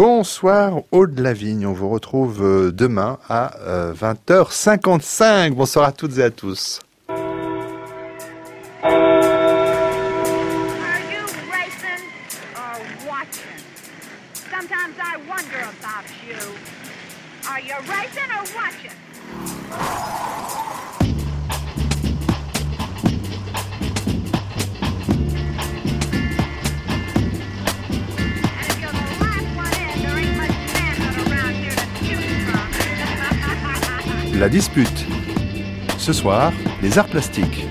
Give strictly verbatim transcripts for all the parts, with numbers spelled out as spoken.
Bonsoir Aude Lavigne, on vous retrouve demain à vingt heures cinquante-cinq. Bonsoir à toutes et à tous. Are you racing or watching? Sometimes I wonder about you. Are you racing or watching? La dispute. Ce soir, les arts plastiques.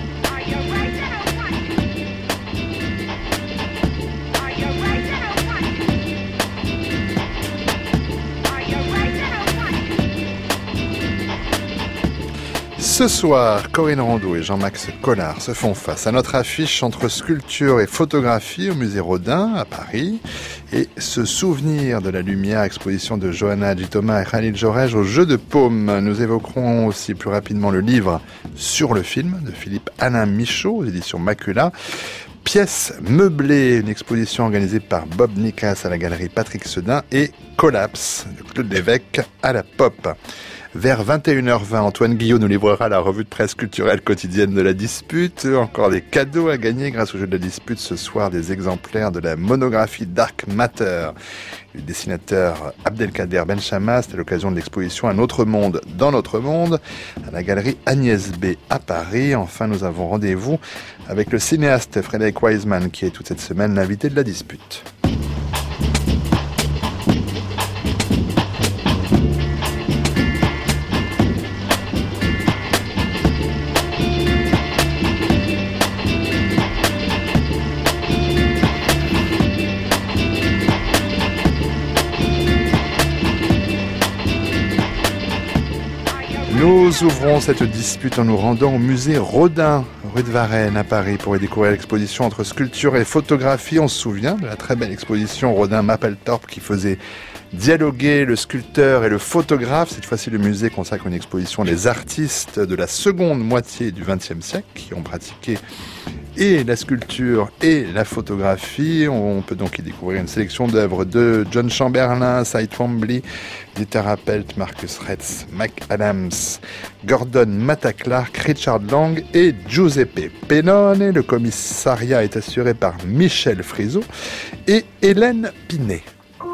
Ce soir, Corinne Rondeau et Jean-Max Collard se font face à notre affiche entre sculpture et photographie au musée Rodin à Paris et se souvenir de la lumière, exposition de Johanna Adji-Thomas et Khalil Jorej au Jeu de Paume. Nous évoquerons aussi plus rapidement le livre Sur le film de Philippe-Alain Michaud aux éditions Macula. Pièces meublées, une exposition organisée par Bob Nicasse à la galerie Patrick Sedin et Collapse de Claude Lévesque à la Pop. Vers vingt et une heures vingt, Antoine Guillot nous livrera la revue de presse culturelle quotidienne de la dispute. Encore des cadeaux à gagner grâce au jeu de la dispute ce soir, des exemplaires de la monographie Dark Matter du dessinateur Abdelkader Benchamas. C'était l'occasion de l'exposition Un autre monde dans notre monde à la galerie Agnès B à Paris. Enfin, nous avons rendez-vous avec le cinéaste Frédéric Wiseman qui est toute cette semaine l'invité de la dispute. Nous ouvrons cette dispute en nous rendant au musée Rodin, rue de Varennes à Paris, pour y découvrir l'exposition entre sculpture et photographie. On se souvient de la très belle exposition Rodin Mapplethorpe qui faisait dialoguer le sculpteur et le photographe. Cette fois-ci, le musée consacre une exposition des artistes de la seconde moitié du vingtième siècle qui ont pratiqué et la sculpture et la photographie. On peut donc y découvrir une sélection d'œuvres de John Chamberlain, Cy Twombly, Dieter Appelt, Marcus Retz, Mac Adams, Gordon Matta Clark, Richard Lang et Giuseppe Pennone. Le commissariat est assuré par Michel Friso et Hélène Pinet.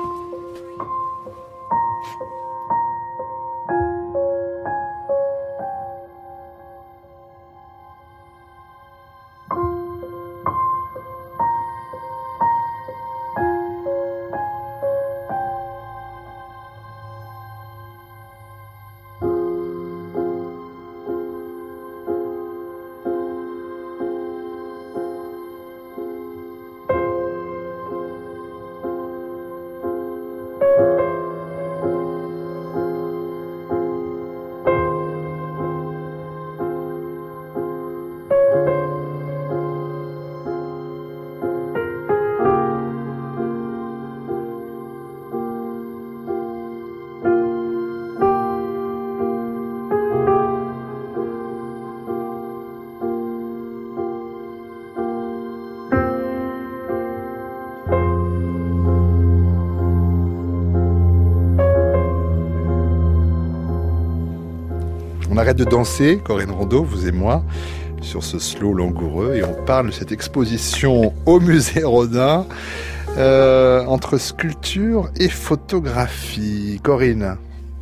On arrête de danser, Corinne Rondeau, vous et moi, sur ce slow langoureux, et on parle de cette exposition au musée Rodin euh, entre sculpture et photographie. Corinne.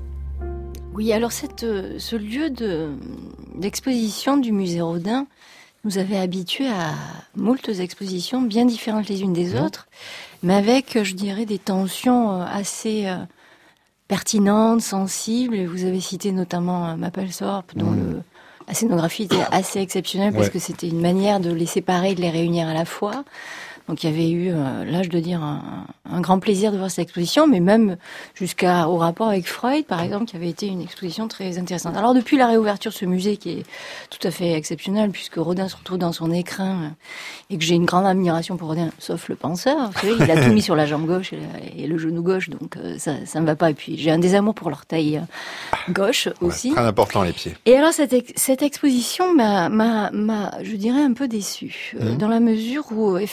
Oui, alors cette, ce lieu de, d'exposition du musée Rodin nous avait habitués à moultes expositions bien différentes les unes des mmh. autres, mais avec, je dirais, des tensions assez euh, pertinentes, sensibles. Vous avez cité notamment Mapplethorpe, dont mmh. le, la scénographie était assez exceptionnelle parce ouais. que c'était une manière de les séparer et de les réunir à la fois. Donc il y avait eu, euh, là je dois dire, un, un grand plaisir de voir cette exposition, mais même jusqu'au rapport avec Freud, par exemple, qui avait été une exposition très intéressante. Alors depuis la réouverture de ce musée, qui est tout à fait exceptionnel, puisque Rodin se retrouve dans son écrin, euh, et que j'ai une grande admiration pour Rodin, sauf le penseur, vous savez, il a tout mis sur la jambe gauche et, la, et le genou gauche, donc euh, ça ça me va pas. Et puis j'ai un désamour pour l'orteil euh, gauche aussi. Ouais, très important les pieds. Et alors cette, ex- cette exposition m'a, m'a, m'a, je dirais, un peu déçue, mmh. euh, dans la mesure où, effectivement, il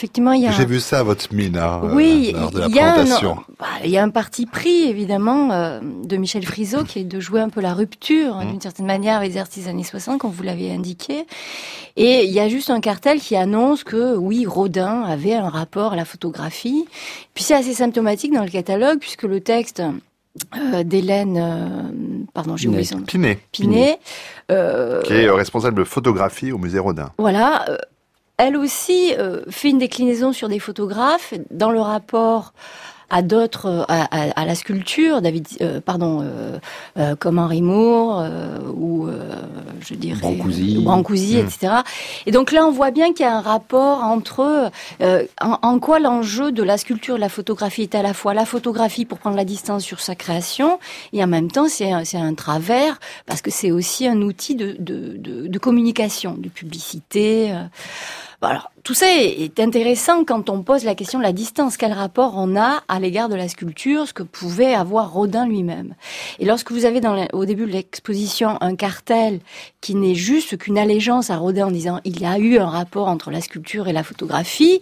il y a... J'ai un... vu ça à votre mine, hein, oui, euh, lors de la il y a présentation. Un, bah, il y a un parti pris, évidemment, euh, de Michel Friseau, qui est de jouer un peu la rupture, hein, mmh. d'une certaine manière, avec les artistes des années soixante, comme vous l'avez indiqué. Et il y a juste un cartel qui annonce que, oui, Rodin avait un rapport à la photographie. Puis c'est assez symptomatique dans le catalogue, puisque le texte... Euh, d'Hélène, euh, pardon, j'ai oublié son nom. Pinet. Pinet. Euh, qui est responsable de photographie au musée Rodin. Voilà. Euh, elle aussi euh, fait une déclinaison sur des photographes dans le rapport à d'autres, à, à, à la sculpture, David, euh, pardon, euh, euh, comme Henri Moore euh, ou euh, je dirais Brancusi, Brancusi, mmh. et cetera. Et donc là, on voit bien qu'il y a un rapport entre euh, en, en quoi l'enjeu de la sculpture et de la photographie est à la fois la photographie pour prendre la distance sur sa création et en même temps c'est un, c'est un travers parce que c'est aussi un outil de, de, de, de communication, de publicité. Euh. Alors, tout ça est intéressant quand on pose la question de la distance. Quel rapport on a à l'égard de la sculpture, ce que pouvait avoir Rodin lui-même. Et lorsque vous avez dans le, au début de l'exposition un cartel qui n'est juste qu'une allégeance à Rodin en disant il y a eu un rapport entre la sculpture et la photographie,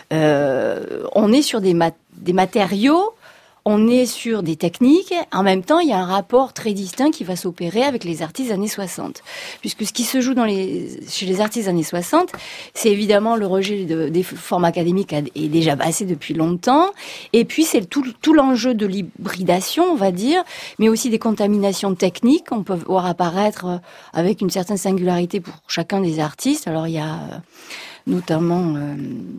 euh, on est sur des, mat- des matériaux, on est sur des techniques, en même temps, il y a un rapport très distinct qui va s'opérer avec les artistes des années soixante. Puisque ce qui se joue dans les, chez les artistes des années soixante, c'est évidemment le rejet de, des formes académiques est déjà passé depuis longtemps, et puis c'est tout, tout l'enjeu de l'hybridation, on va dire, mais aussi des contaminations techniques qu'on peut voir apparaître avec une certaine singularité pour chacun des artistes. Alors il y a notamment... Euh,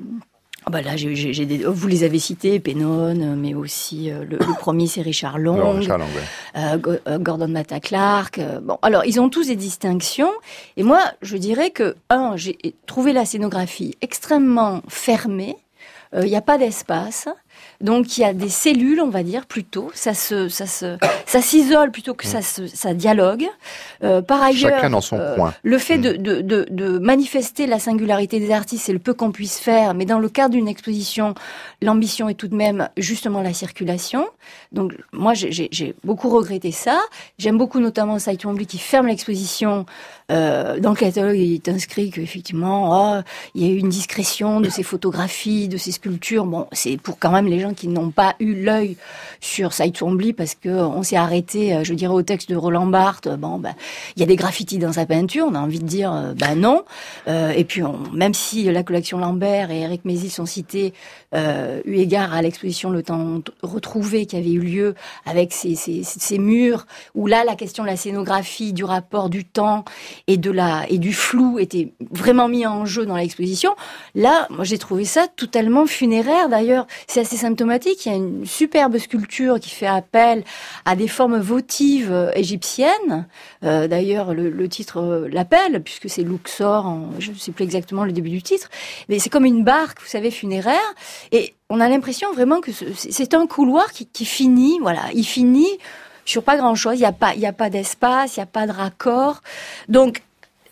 Oh bah là, j'ai, j'ai, j'ai des, vous les avez cités, Pennone, mais aussi euh, le, le premier, c'est Richard Long, Richard Long ouais. euh, Go, euh, Gordon Matta Clark. Euh, bon, alors ils ont tous des distinctions. Et moi, je dirais que un, j'ai trouvé la scénographie extrêmement fermée. Il euh, n'y a pas d'espace. Donc il y a des cellules, on va dire plutôt, ça se, ça se, ça s'isole plutôt que ça se, ça dialogue. Euh, par ailleurs, chacun dans son euh, coin. Le fait de, de, de, de manifester la singularité des artistes, c'est le peu qu'on puisse faire, mais dans le cadre d'une exposition, l'ambition est tout de même justement la circulation. Donc moi j'ai, j'ai, j'ai beaucoup regretté ça. J'aime beaucoup notamment Cy Twombly qui ferme l'exposition. Euh, dans le catalogue, il est inscrit qu'effectivement, oh, il y a eu une discrétion de ces photographies, de ces sculptures. Bon, c'est pour quand même les gens qui n'ont pas eu l'œil sur Cy Twombly parce que on s'est arrêté, je dirais, au texte de Roland Barthes. Bon, ben, il y a des graffitis dans sa peinture. On a envie de dire, ben non. Euh, et puis, on, même si la collection Lambert et Éric Mézy sont cités, euh, eu égard à l'exposition Le Temps retrouvé qui avait eu lieu avec ces, ces, ces murs où là, la question de la scénographie, du rapport du temps et de la et du flou était vraiment mis en jeu dans l'exposition. Là, moi, j'ai trouvé ça totalement funéraire. D'ailleurs, c'est assez symptomatique. Il y a une superbe sculpture qui fait appel à des formes votives euh, égyptiennes. Euh, d'ailleurs, le, le titre euh, l'appelle, puisque c'est Luxor, en, je ne sais plus exactement le début du titre. Mais c'est comme une barque, vous savez, funéraire. Et on a l'impression vraiment que ce, c'est un couloir qui, qui finit, voilà, il finit sur pas grand-chose. Il n'y a pas, il y a pas d'espace, il n'y a pas de raccord. Donc,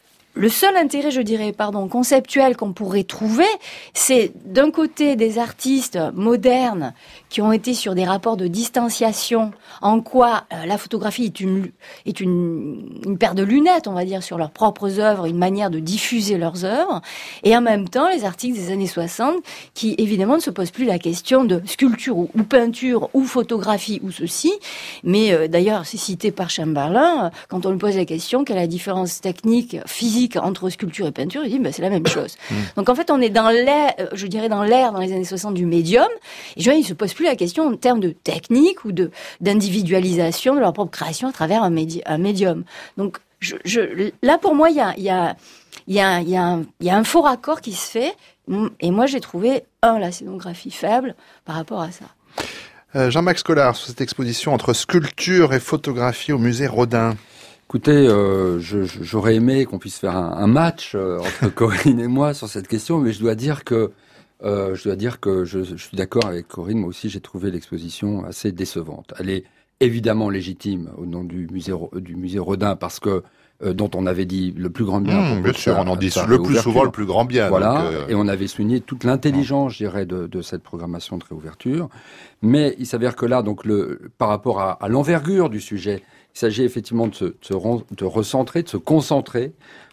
le seul intérêt, je dirais, pardon, conceptuel qu'on pourrait trouver, c'est d'un côté des artistes modernes qui ont été sur des rapports de distanciation, en quoi euh, la photographie est une est une, une paire de lunettes, on va dire, sur leurs propres œuvres, une manière de diffuser leurs œuvres, et en même temps les artistes des années soixante qui évidemment ne se posent plus la question de sculpture ou, ou peinture ou photographie ou ceci, mais euh, d'ailleurs c'est cité par Chamberlain, euh, quand on lui pose la question quelle est la différence technique, physique entre sculpture et peinture, il dit ben, c'est la même chose. Mmh. Donc en fait on est dans l'air, je dirais dans l'air dans les années soixante du médium, et je vois, ils se posent plus la question en termes de technique ou de d'individualisation de leur propre création à travers un, médi- un médium. Donc je, je, là pour moi il y a il y a il y a il y a un, il y a un faux raccord qui se fait, et moi j'ai trouvé un la scénographie faible par rapport à ça. Euh, Jean-Max Collard, sur cette exposition entre sculpture et photographie au musée Rodin. Écoutez, euh, je, j'aurais aimé qu'on puisse faire un, un match euh, entre Corinne et moi sur cette question, mais je dois dire que euh, je dois dire que je, je suis d'accord avec Corinne. Moi aussi, j'ai trouvé l'exposition assez décevante. Elle est évidemment légitime au nom du musée du musée Rodin parce que euh, dont on avait dit le plus grand bien. Mmh, bien sûr, on en dit le plus souvent le plus grand bien. Voilà, donc, euh... et on avait souligné toute l'intelligence, je dirais, de, de cette programmation de réouverture. Mais il s'avère que là, donc, le, par rapport à, à l'envergure du sujet, il s'agit effectivement de se, de se de recentrer, de se concentrer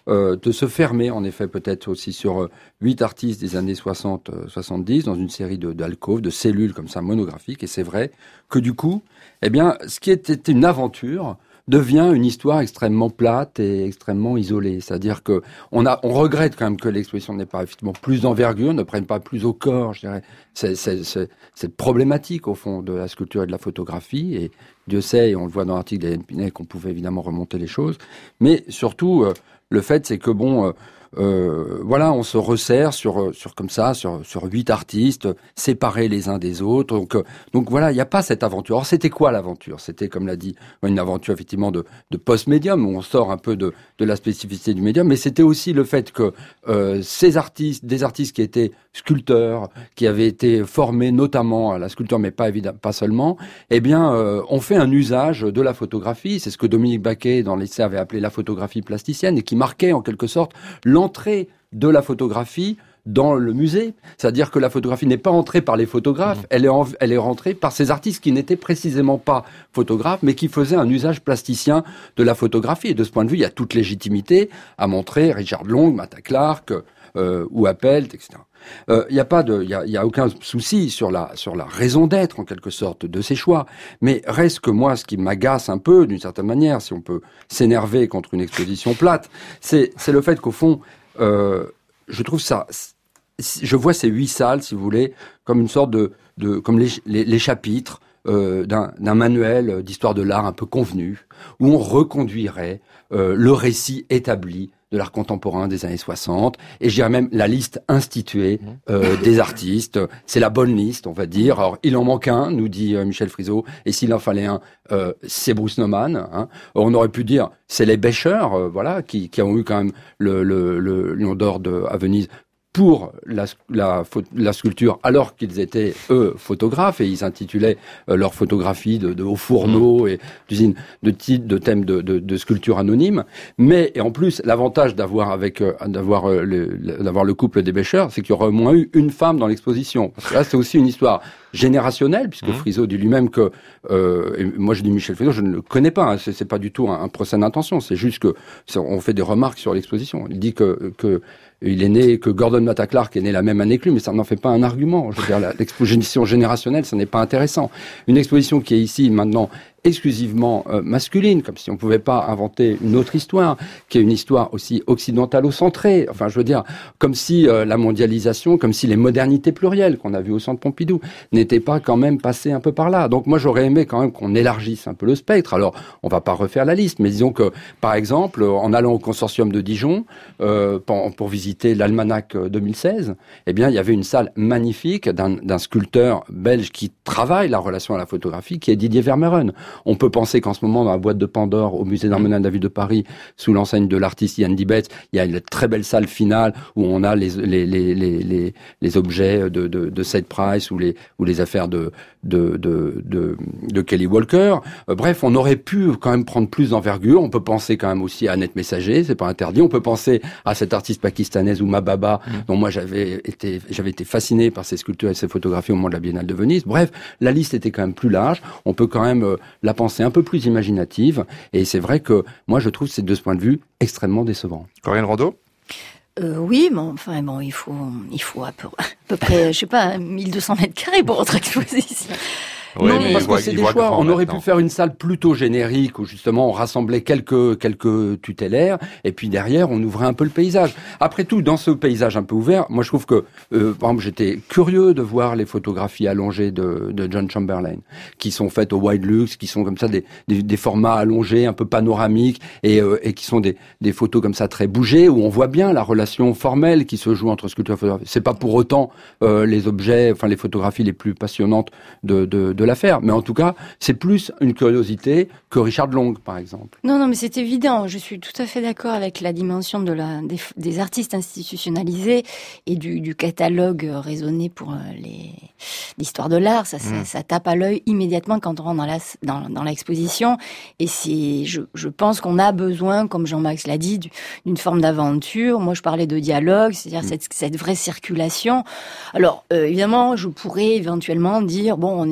euh, de se fermer, en effet, peut-être aussi sur euh, huit artistes des années soixante soixante-dix, dans une série de, d'alcôves, de cellules comme ça, monographiques. Et c'est vrai que du coup, eh bien, ce qui était une aventure devient une histoire extrêmement plate et extrêmement isolée. C'est-à-dire que on a, on regrette quand même que l'exposition n'ait pas effectivement plus d'envergure, ne prenne pas plus au corps, je dirais, c'est, c'est, c'est, cette problématique, au fond, de la sculpture et de la photographie. Et Dieu sait, et on le voit dans l'article d'Hélène Pinet, qu'on pouvait évidemment remonter les choses. Mais surtout, euh, le fait, c'est que bon, euh, Euh, voilà, on se resserre sur, sur comme ça, sur, sur huit artistes séparés les uns des autres. Donc, euh, donc voilà, il n'y a pas cette aventure. Alors, c'était quoi l'aventure ? C'était, comme l'a dit, une aventure effectivement de, de post-médium, où on sort un peu de, de la spécificité du médium. Mais c'était aussi le fait que euh, ces artistes, des artistes qui étaient sculpteurs, qui avaient été formés notamment à la sculpture, mais pas évidemment, pas seulement, eh bien, euh, ont fait un usage de la photographie. C'est ce que Dominique Baquet, dans l'essai, avait appelé la photographie plasticienne, et qui marquait en quelque sorte l'entrée de la photographie dans le musée. C'est-à-dire que la photographie n'est pas entrée par les photographes, mmh. elle est, en, elle est rentrée par ces artistes qui n'étaient précisément pas photographes, mais qui faisaient un usage plasticien de la photographie. Et de ce point de vue, il y a toute légitimité à montrer Richard Long, Mata Clark, euh, ou Appelt, et cetera. Il euh, n'y a pas de, il y a, y a aucun souci sur la sur la raison d'être en quelque sorte de ces choix. Mais reste que moi, ce qui m'agace un peu, d'une certaine manière, si on peut s'énerver contre une exposition plate, c'est c'est le fait qu'au fond, euh, je trouve ça, je vois ces huit salles, si vous voulez, comme une sorte de de comme les les, les chapitres euh, d'un d'un manuel d'histoire de l'art un peu convenu, où on reconduirait euh, le récit établi de l'art contemporain des années soixante, et je dirais même la liste instituée euh, des artistes. C'est la bonne liste, on va dire. Alors, il en manque un, nous dit euh, Michel Friseau, et s'il en fallait un, euh, c'est Bruce Nauman. Hein. On aurait pu dire, c'est les Becher, euh, voilà, qui, qui ont eu quand même le, le, le Lion d'Or de, à Venise pour la, la, la sculpture, alors qu'ils étaient, eux, photographes, et ils intitulaient euh, leur photographie de, de hauts fourneaux et d'usines de titres, de thèmes de, de, de sculpture anonyme. Mais, et en plus, l'avantage d'avoir avec, euh, d'avoir, euh, le, d'avoir le couple des Becher, c'est qu'il y aurait au moins eu une femme dans l'exposition. Parce que là, c'est aussi une histoire générationnelle, puisque mmh. Friseau dit lui-même que, euh, et moi je dis Michel Friseau, je ne le connais pas, hein, c'est, c'est pas du tout un, un procès d'intention, c'est juste que, c'est, on fait des remarques sur l'exposition. Il dit que, que, il est né, que Gordon Mata Clark est né la même année que lui, mais ça n'en fait pas un argument. Je veux dire, l'exposition générationnelle, ça n'est pas intéressant. Une exposition qui est ici, maintenant, exclusivement euh, masculine, comme si on ne pouvait pas inventer une autre histoire, qui est une histoire aussi occidentalo-centrée. Enfin, je veux dire, comme si euh, la mondialisation, comme si les modernités plurielles qu'on a vues au Centre Pompidou n'étaient pas quand même passées un peu par là. Donc moi, j'aurais aimé quand même qu'on élargisse un peu le spectre. Alors, on va pas refaire la liste, mais disons que, par exemple, en allant au consortium de Dijon, euh, pour, pour visiter l'Almanach deux mille seize, eh bien, il y avait une salle magnifique d'un, d'un sculpteur belge qui travaille la relation à la photographie, qui est Didier Vermeuren. On peut penser qu'en ce moment, dans la boîte de Pandore, au musée d'art moderne de la ville de Paris, sous l'enseigne de l'artiste Yann Dibetz, il y a une très belle salle finale où on a les les les les les, les objets de de de Seth Price ou les ou les affaires de de de de, de Kelly Walker. Euh, bref, on aurait pu quand même prendre plus d'envergure. On peut penser quand même aussi à Annette Messager, c'est pas interdit. On peut penser à cette artiste pakistanaise Ouma Baba, mmh. dont moi j'avais été j'avais été fasciné par ses sculptures et ses photographies au moment de la Biennale de Venise. Bref, la liste était quand même plus large. On peut quand même euh, la pensée un peu plus imaginative, et c'est vrai que moi je trouve c'est de ce point de vue extrêmement décevant. Corinne Rondeau ? Euh, oui, mais enfin bon, il faut, il faut à peu, à peu près, je sais pas, mille deux cents mètres carrés pour votre exposition. Oui, non, mais parce voit, que c'est des choix. On aurait pu faire une salle plutôt générique où justement on rassemblait quelques quelques tutélaires, et puis derrière on ouvrait un peu le paysage. Après tout, dans ce paysage un peu ouvert, moi je trouve que, euh, par exemple, j'étais curieux de voir les photographies allongées de, de John Chamberlain, qui sont faites au Wide Lux, qui sont comme ça des, des, des formats allongés, un peu panoramiques, et, euh, et qui sont des, des photos comme ça très bougées, où on voit bien la relation formelle qui se joue entre sculpteur et photographie. C'est pas pour autant euh, les objets, enfin les photographies les plus passionnantes de, de, de l'affaire, mais en tout cas, c'est plus une curiosité que Richard Long, par exemple. Non, non, mais c'est évident. Je suis tout à fait d'accord avec la dimension de la des, des artistes institutionnalisés et du, du catalogue raisonné pour les l'histoire de l'art. Ça, mmh. ça, ça tape à l'œil immédiatement quand on rentre dans la dans, dans l'exposition. Et c'est, je, je pense qu'on a besoin, comme Jean-Max l'a dit, d'une forme d'aventure. Moi, je parlais de dialogue, c'est-à-dire mmh. cette, cette vraie circulation. Alors, euh, évidemment, je pourrais éventuellement dire, bon, on est quand même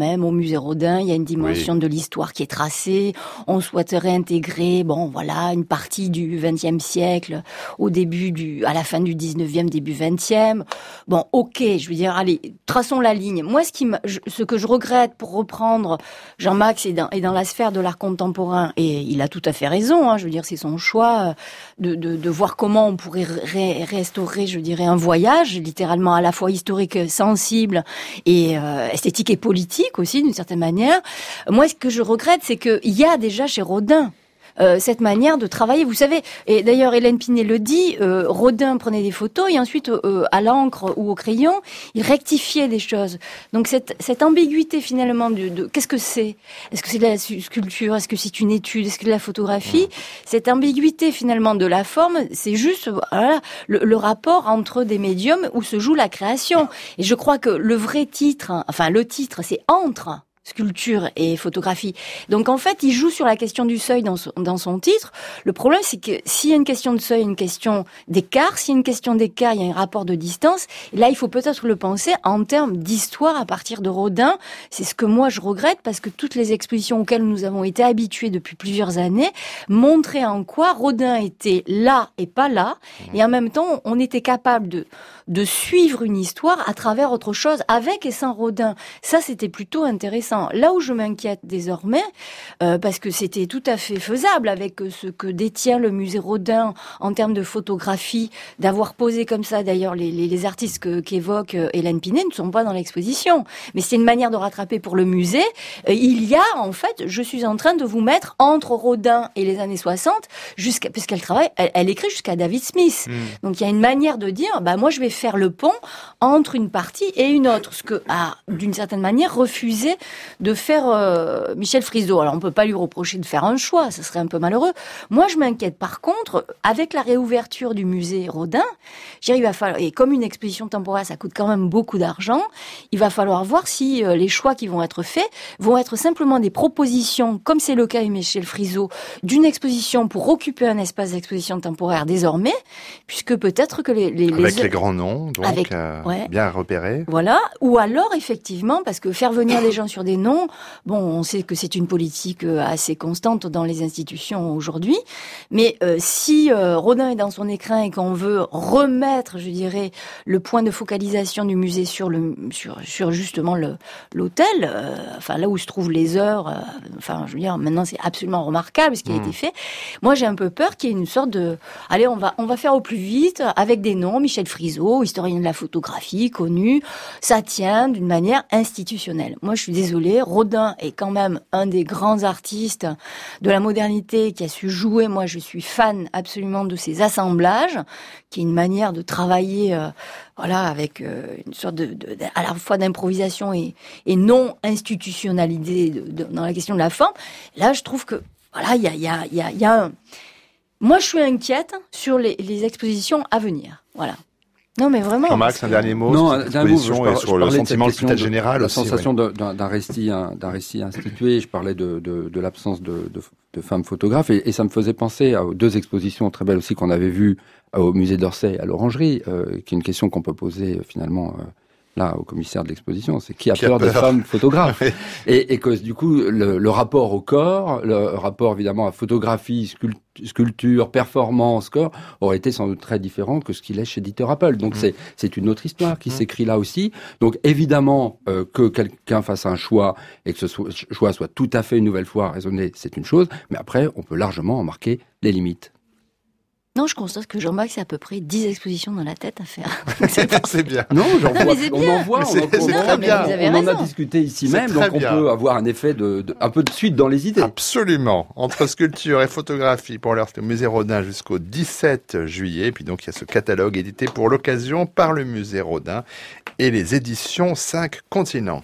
même au musée Rodin, il y a une dimension oui. de l'histoire qui est tracée. On souhaiterait intégrer, bon, voilà, une partie du vingtième siècle au début du, à la fin du dix-neuvième, début vingtième. Bon, ok, je veux dire, allez, traçons la ligne. Moi, ce qui, me, je, ce que je regrette, pour reprendre Jean-Max, est dans, est dans la sphère de l'art contemporain, et il a tout à fait raison. Hein, je veux dire, c'est son choix de, de, de voir comment on pourrait ré, restaurer, je dirais, un voyage, littéralement à la fois historique, sensible et euh, esthétique et politique aussi, d'une certaine manière. Moi, ce que je regrette, c'est qu'il y a déjà chez Rodin Euh, cette manière de travailler, vous savez, et d'ailleurs Hélène Pinet le dit, euh, Rodin prenait des photos et ensuite euh, à l'encre ou au crayon, il rectifiait des choses. Donc cette, cette ambiguïté finalement de, de qu'est-ce que c'est ? Est-ce que c'est de la sculpture ? Est-ce que c'est une étude ? Est-ce que c'est de la photographie ? Cette ambiguïté finalement de la forme, c'est juste voilà, le, le rapport entre des médiums où se joue la création. Et je crois que le vrai titre, enfin le titre, c'est Entre sculpture et photographie. Donc en fait, il joue sur la question du seuil dans son, dans son titre. Le problème, c'est que s'il y a une question de seuil, une question d'écart, s'il y a une question d'écart, il y a un rapport de distance. Et là, il faut peut-être le penser en termes d'histoire à partir de Rodin. C'est ce que moi, je regrette, parce que toutes les expositions auxquelles nous avons été habitués depuis plusieurs années montraient en quoi Rodin était là et pas là. Et en même temps, on était capable de, de suivre une histoire à travers autre chose, avec et sans Rodin. Ça, c'était plutôt intéressant. Là où je m'inquiète désormais, euh, parce que c'était tout à fait faisable avec ce que détient le musée Rodin en termes de photographie, d'avoir posé comme ça, d'ailleurs les, les, les artistes que, qu'évoque Hélène Pinet ne sont pas dans l'exposition, mais c'est une manière de rattraper pour le musée. Euh, il y a en fait, je suis en train de vous mettre entre Rodin et les années soixante, jusqu'à, puisqu'elle travaille, elle, elle écrit jusqu'à David Smith. Mmh. Donc il y a une manière de dire, bah moi je vais faire le pont entre une partie et une autre, ce que a d'une certaine manière refusé de faire euh, Michel Friseau. Alors on peut pas lui reprocher de faire un choix, ça serait un peu malheureux. Moi je m'inquiète par contre, avec la réouverture du musée Rodin, il va falloir, et comme une exposition temporaire ça coûte quand même beaucoup d'argent, il va falloir voir si euh, les choix qui vont être faits vont être simplement des propositions, comme c'est le cas avec Michel Friseau, d'une exposition pour occuper un espace d'exposition temporaire désormais, puisque peut-être que les... les avec les, les grands noms, donc avec, euh, ouais. bien repérés. Voilà, ou alors effectivement, parce que faire venir des gens sur des noms, bon, on sait que c'est une politique assez constante dans les institutions aujourd'hui, mais euh, si euh, Rodin est dans son écrin et qu'on veut remettre, je dirais, le point de focalisation du musée sur le sur sur justement le l'hôtel, euh, enfin là où se trouvent les heures, euh, enfin je veux dire, maintenant c'est absolument remarquable ce qui a mmh. été fait. Moi j'ai un peu peur qu'il y ait une sorte de, allez on va on va faire au plus vite avec des noms, Michel Friseau, historien de la photographie connu, ça tient d'une manière institutionnelle. Moi je suis désolée, Rodin est quand même un des grands artistes de la modernité qui a su jouer. Moi, je suis fan absolument de ses assemblages, qui est une manière de travailler, euh, voilà, avec euh, une sorte de, de, de, à la fois d'improvisation et, et non institutionnalisée de, de, dans la question de la forme. Là, je trouve que, voilà, il y a, il y a, il y a, il y a un... Moi, je suis inquiète sur les, les expositions à venir. Voilà. Non, mais vraiment. Jean-Max, un dernier mot non, sur cette exposition par, et sur le sentiment peut-être général la aussi. La sensation ouais. d'un, d'un récit, d'un récit institué. Je parlais de, de, de l'absence de, de, de femmes photographes et, et ça me faisait penser aux deux expositions très belles aussi qu'on avait vues au musée d'Orsay et à l'Orangerie, euh, qui est une question qu'on peut poser euh, finalement euh, là au commissaire de l'exposition, c'est qui a, qui peur, a peur des femmes photographes et, et que du coup le, le rapport au corps, le rapport évidemment à photographie, sculpture, sculpture, performance, corps, aurait été sans doute très différent que ce qu'il est chez Dieter Appel. Donc mmh. c'est c'est une autre histoire qui mmh. s'écrit là aussi. Donc évidemment euh, que quelqu'un fasse un choix et que ce soit, choix soit tout à fait une nouvelle fois raisonné, c'est une chose, mais après on peut largement en marquer les limites. Non, je constate que Jean-Max a à peu près dix expositions dans la tête à faire. C'est bien. Non, j'en vois, on en voit, on, en, c'est, c'est très bien. on en a discuté ici c'est même, donc on bien. peut avoir un effet de, de, un peu de suite dans les idées. Absolument. Entre sculpture et photographie, pour l'heure, c'était au musée Rodin jusqu'au dix-sept juillet. Puis donc, il y a ce catalogue édité pour l'occasion par le musée Rodin et les éditions cinq continents.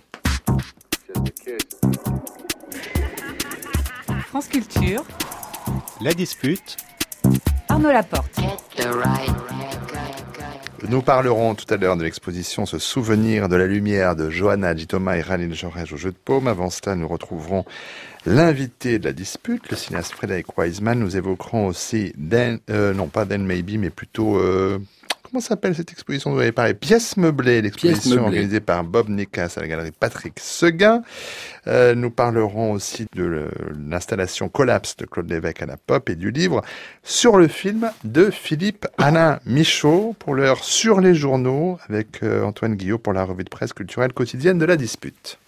France Culture. La dispute. Arnaud Laporte. Nous parlerons tout à l'heure de l'exposition Ce souvenir de la lumière de Johanna Gittoma et Ralil Jorrej au Jeu de Paume. Avant cela, nous retrouverons l'invité de la dispute, le cinéaste Frédéric Wiseman. Nous évoquerons aussi Dan, euh, non pas Dan Maybe, mais plutôt... Euh, comment s'appelle cette exposition dont vous avez parlé? Pièces meublées, l'exposition Pièces meublées. organisée par Bob Nekas à la galerie Patrick Seguin. Euh, nous parlerons aussi de le, l'installation Collapse de Claude Lévesque à la Pop et du livre sur le film de Philippe Alain Michaud, pour l'heure sur les journaux, avec euh, Antoine Guillot pour la revue de presse culturelle quotidienne de La Dispute.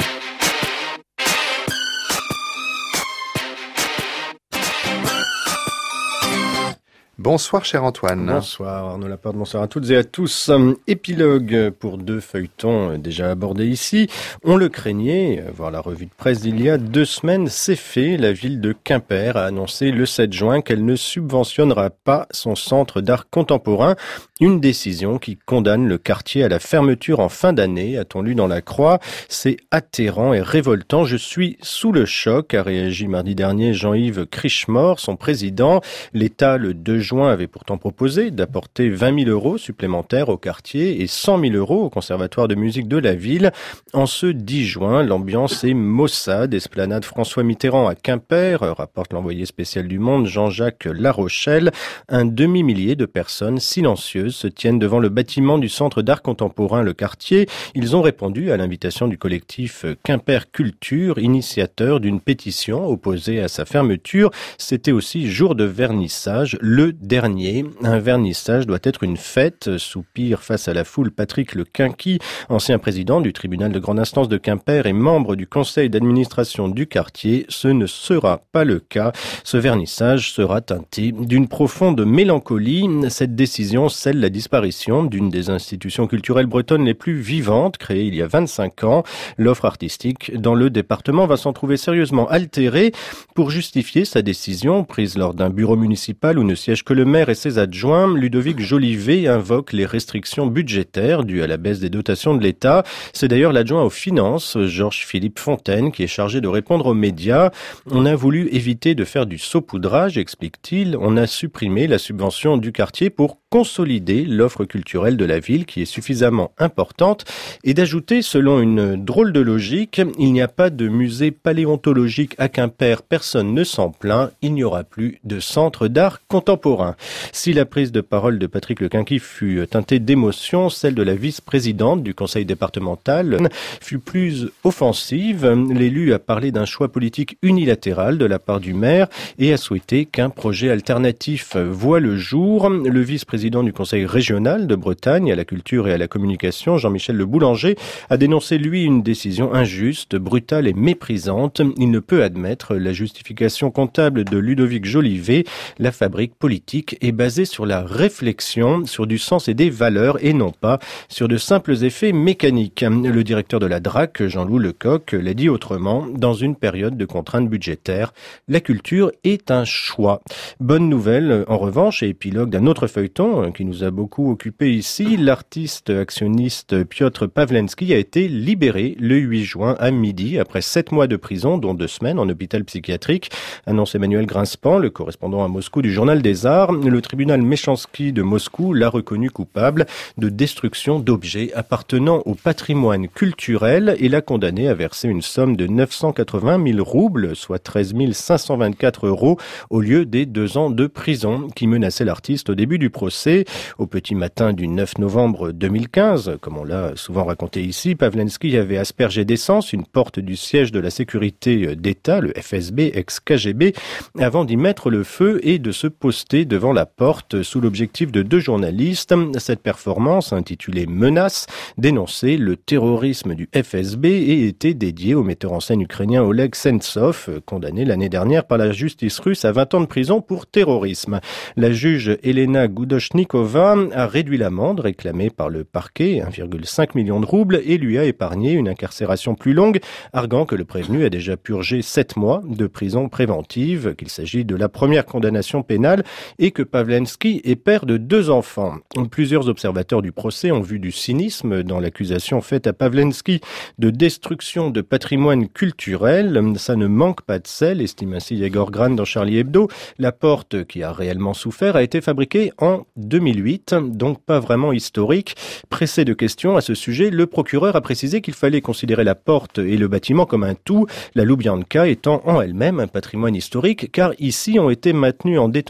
Bonsoir cher Antoine. Bonsoir Arnaud Laporte, bonsoir à toutes et à tous. Épilogue pour deux feuilletons déjà abordés ici. On le craignait, voir la revue de presse d'il y a deux semaines, c'est fait. La ville de Quimper a annoncé le sept juin qu'elle ne subventionnera pas son centre d'art contemporain. Une décision qui condamne le quartier à la fermeture en fin d'année, a-t-on lu dans la Croix. C'est atterrant et révoltant. Je suis sous le choc, a réagi mardi dernier Jean-Yves Crichemore, son président. L'État, le deux juin, avait pourtant proposé d'apporter vingt mille euros supplémentaires au quartier et cent mille euros au conservatoire de musique de la ville. En ce dix juin, l'ambiance est maussade. Esplanade François Mitterrand à Quimper, rapporte l'envoyé spécial du Monde Jean-Jacques Larochelle. Un demi-millier de personnes silencieuses se tiennent devant le bâtiment du Centre d'art contemporain Le Quartier. Ils ont répondu à l'invitation du collectif Quimper Culture, initiateur d'une pétition opposée à sa fermeture. C'était aussi jour de vernissage, le dernier. Un vernissage doit être une fête, soupire face à la foule Patrick Le Quinqui, ancien président du tribunal de grande instance de Quimper et membre du conseil d'administration du quartier. Ce ne sera pas le cas. Ce vernissage sera teinté d'une profonde mélancolie. Cette décision scelle la disparition d'une des institutions culturelles bretonnes les plus vivantes, créée il y a vingt-cinq ans. L'offre artistique dans le département va s'en trouver sérieusement altérée. Pour justifier sa décision, prise lors d'un bureau municipal où ne siège que le maire et ses adjoints, Ludovic Jolivet invoque les restrictions budgétaires dues à la baisse des dotations de l'État. C'est d'ailleurs l'adjoint aux finances, Georges-Philippe Fontaine, qui est chargé de répondre aux médias. On a voulu éviter de faire du saupoudrage, explique-t-il. On a supprimé la subvention du quartier pour consolider l'offre culturelle de la ville qui est suffisamment importante et d'ajouter, selon une drôle de logique, il n'y a pas de musée paléontologique à Quimper, personne ne s'en plaint, il n'y aura plus de centre d'art contemporain. Si la prise de parole de Patrick Le Quinqui fut teintée d'émotion, celle de la vice-présidente du conseil départemental fut plus offensive. L'élu a parlé d'un choix politique unilatéral de la part du maire et a souhaité qu'un projet alternatif voie le jour. Le vice-président du conseil régional de Bretagne à la culture et à la communication, Jean-Michel Le Boulanger, a dénoncé lui une décision injuste, brutale et méprisante. Il ne peut admettre la justification comptable de Ludovic Jolivet. La fabrique politique est basée sur la réflexion, sur du sens et des valeurs et non pas sur de simples effets mécaniques. Le directeur de la D R A C, Jean-Loup Lecoq, l'a dit autrement, dans une période de contraintes budgétaires, la culture est un choix. Bonne nouvelle, en revanche, et épilogue d'un autre feuilleton qui nous a beaucoup occupé ici, l'artiste actionniste Piotr Pawlenski a été libéré le huit juin à midi après sept mois de prison, dont deux semaines en hôpital psychiatrique, annonce Emmanuel Grinspan, le correspondant à Moscou du Journal des Arts. Le tribunal Mechansky de Moscou l'a reconnu coupable de destruction d'objets appartenant au patrimoine culturel et l'a condamné à verser une somme de neuf cent quatre-vingt mille roubles, soit treize mille cinq cent vingt-quatre euros, au lieu des deux ans de prison qui menaçaient l'artiste au début du procès. Au petit matin du neuf novembre deux mille quinze, comme on l'a souvent raconté ici, Pawlenski avait aspergé d'essence une porte du siège de la sécurité d'État, le F S B, ex-K G B, avant d'y mettre le feu et de se poster devant la porte sous l'objectif de deux journalistes. Cette performance, intitulée Menace, dénonçait le terrorisme du F S B et était dédiée au metteur en scène ukrainien Oleg Sentsov, condamné l'année dernière par la justice russe à vingt ans de prison pour terrorisme. La juge Elena Goudochnikova a réduit l'amende réclamée par le parquet, un virgule cinq million de roubles, et lui a épargné une incarcération plus longue, arguant que le prévenu a déjà purgé sept mois de prison préventive, qu'il s'agit de la première condamnation pénale et que Pawlenski est père de deux enfants. Plusieurs observateurs du procès ont vu du cynisme dans l'accusation faite à Pawlenski de destruction de patrimoine culturel. Ça ne manque pas de sel, estime ainsi Yegor Gran dans Charlie Hebdo. La porte, qui a réellement souffert, a été fabriquée en deux mille huit, donc pas vraiment historique. Pressé de questions à ce sujet, le procureur a précisé qu'il fallait considérer la porte et le bâtiment comme un tout, la Loubianka étant en elle-même un patrimoine historique, car ici ont été maintenus en détention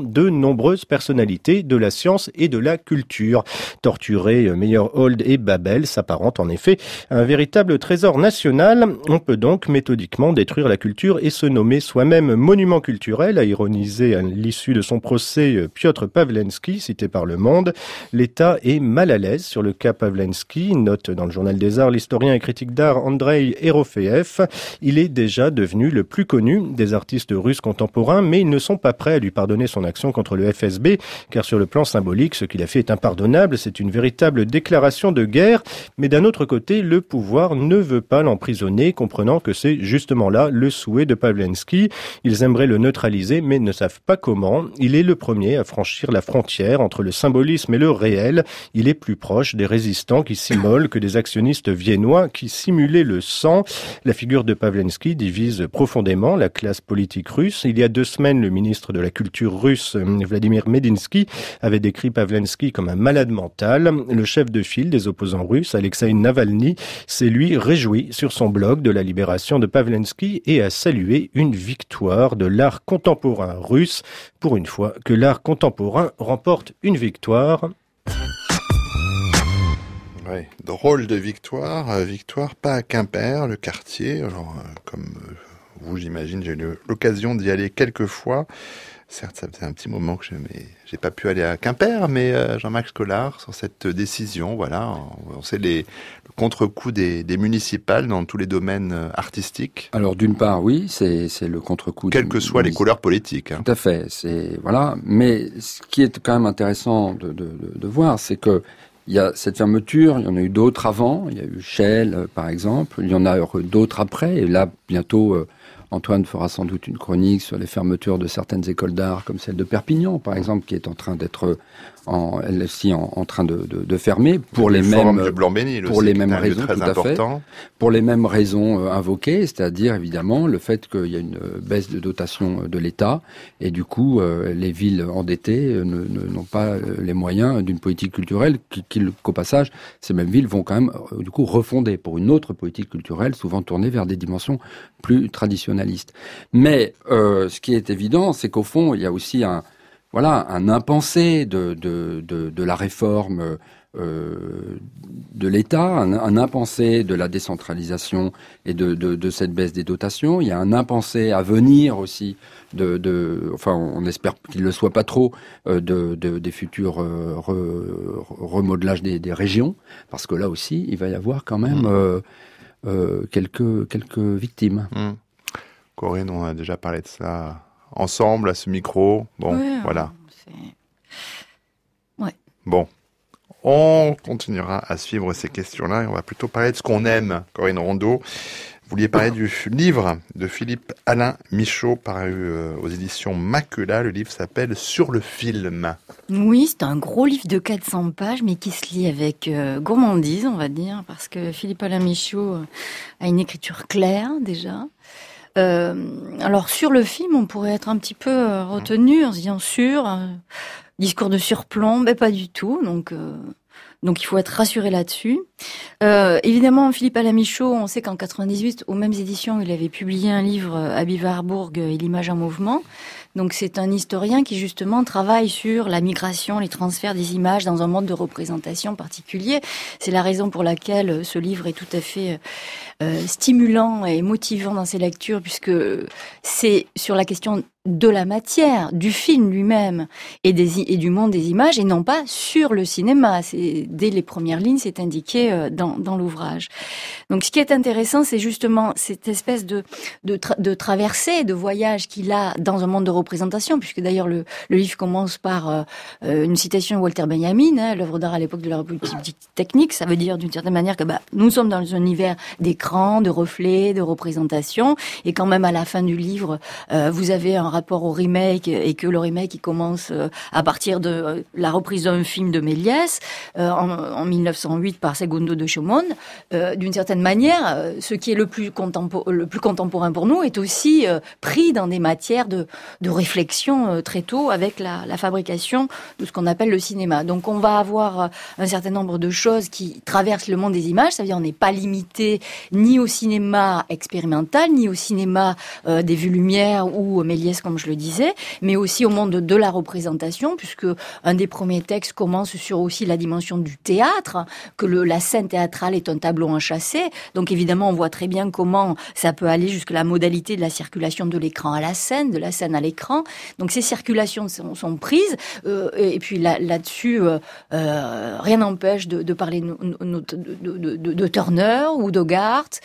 de nombreuses personnalités de la science et de la culture. Torturé, Meyerhold et Babel s'apparentent en effet à un véritable trésor national. On peut donc méthodiquement détruire la culture et se nommer soi-même monument culturel, a ironisé à l'issue de son procès Piotr Pawlenski, cité par Le Monde. L'État est mal à l'aise sur le cas Pawlenski, note dans le Journal des Arts l'historien et critique d'art Andrei Erofeev. Il est déjà devenu le plus connu des artistes russes contemporains, mais ils ne sont pas prêts à lui pardonner son action contre le F S B, car sur le plan symbolique, ce qu'il a fait est impardonnable, c'est une véritable déclaration de guerre. Mais d'un autre côté, le pouvoir ne veut pas l'emprisonner, comprenant que c'est justement là le souhait de Pawlenski. Ils aimeraient le neutraliser, mais ne savent pas comment. Il est le premier à franchir la frontière entre le symbolisme et le réel. Il est plus proche des résistants qui s'immolent que des actionnistes viennois qui simulaient le sang. La figure de Pawlenski divise profondément la classe politique russe. Il y a deux semaines, le ministre de la Culture russe, Vladimir Medinsky, avait décrit Pawlenski comme un malade mental. Le chef de file des opposants russes, Alexei Navalny, s'est lui réjoui sur son blog de la libération de Pawlenski et a salué une victoire de l'art contemporain russe. Pour une fois que l'art contemporain remporte une victoire. Oui, drôle de victoire. Euh, victoire pas à Quimper, le quartier. Alors, euh, comme euh, vous, j'imagine, j'ai eu l'occasion d'y aller quelques fois. Certes, ça faisait un petit moment que je n'ai pas pu aller à Quimper, mais euh, Jean-Max Collard, sur cette décision, voilà, on, on sait les, le contre-coup des, des municipales dans tous les domaines euh, artistiques. Alors d'une part, oui, c'est, c'est le contre-coup. Quelles que soient les couleurs politiques. Hein. Tout à fait, c'est voilà. Mais ce qui est quand même intéressant de, de, de, de voir, c'est que il y a cette fermeture, il y en a eu d'autres avant, il y a eu Shell, euh, par exemple, il y en a eu d'autres après, et là, bientôt, euh, Antoine fera sans doute une chronique sur les fermetures de certaines écoles d'art, comme celle de Perpignan, par exemple, qui est en train d'être, en, elle aussi, en, en train de, de, de fermer pour les mêmes, pour les mêmes raisons, tout à fait, pour les mêmes raisons euh, invoquées, c'est-à-dire évidemment le fait qu'il y a une baisse de dotation de l'État et du coup euh, les villes endettées ne, ne, n'ont pas les moyens d'une politique culturelle qui, qui, qu'au passage, ces mêmes villes vont quand même euh, du coup refonder pour une autre politique culturelle, souvent tournée vers des dimensions plus traditionnalistes. Mais euh, ce qui est évident, c'est qu'au fond, il y a aussi un Voilà, un impensé de, de, de, de la réforme euh, de l'État, un, un impensé de la décentralisation et de, de, de cette baisse des dotations. Il y a un impensé à venir aussi, de, de, enfin, on espère qu'il ne le soit pas trop, euh, de, de, des futurs euh, re, remodelages des, des régions, parce que là aussi, il va y avoir quand même euh, euh, quelques, quelques victimes. Mmh. Corinne, on a déjà parlé de ça ensemble à ce micro. Bon, ouais, voilà. C'est... Ouais. Bon, on continuera à suivre ces questions-là et on va plutôt parler de ce qu'on aime, Corinne Rondeau. Vous vouliez parler du livre de Philippe Alain Michaud, paru euh, aux éditions Macula. Le livre s'appelle « Sur le film ». Oui, c'est un gros livre de quatre cents pages, mais qui se lit avec euh, gourmandise, on va dire, parce que Philippe Alain Michaud a une écriture claire, déjà. Euh, alors sur le film, on pourrait être un petit peu euh, retenu en se disant sur euh, discours de surplomb, mais pas du tout. Donc euh, donc il faut être rassuré là-dessus. Euh, évidemment, Philippe Alain Michaud, on sait qu'en quatre-vingt-dix-huit, aux mêmes éditions, il avait publié un livre Habit Warburg et l'image en mouvement. Donc c'est un historien qui justement travaille sur la migration, les transferts des images dans un mode de représentation particulier. C'est la raison pour laquelle ce livre est tout à fait euh, stimulant et motivant dans ses lectures, puisque c'est sur la question de la matière, du film lui-même et, des, et du monde des images, et non pas sur le cinéma. C'est, dès les premières lignes, c'est indiqué euh, dans, dans l'ouvrage. Donc ce qui est intéressant, c'est justement cette espèce de, de, tra- de traversée, de voyage qu'il a dans un monde de représentation, puisque d'ailleurs le, le livre commence par euh, une citation de Walter Benjamin, hein, l'œuvre d'art à l'époque de la République technique. Ça veut dire d'une certaine manière que bah, nous sommes dans un univers d'écran, de reflets, de représentation, et quand même à la fin du livre, euh, vous avez un rapport au remake, et que le remake il commence euh, à partir de euh, la reprise d'un film de Méliès euh, en, en mille neuf cent huit par Segundo de Chaumont. Euh, d'une certaine manière, euh, ce qui est le plus, contempo- le plus contemporain pour nous est aussi euh, pris dans des matières de, de réflexion euh, très tôt avec la, la fabrication de ce qu'on appelle le cinéma. Donc on va avoir un certain nombre de choses qui traversent le monde des images, ça veut dire on n'est pas limité ni au cinéma expérimental, ni au cinéma euh, des vues lumière ou Méliès comme je le disais, mais aussi au monde de, de la représentation, puisque un des premiers textes commence sur aussi la dimension du théâtre, que le, la scène théâtrale est un tableau enchâssé. Donc évidemment, on voit très bien comment ça peut aller jusqu'à la modalité de la circulation de l'écran à la scène, de la scène à l'écran. Donc ces circulations sont, sont prises, euh, et puis là, là-dessus, euh, euh, rien n'empêche de, de parler no, no, de, de, de, de Turner ou d'Hogarth,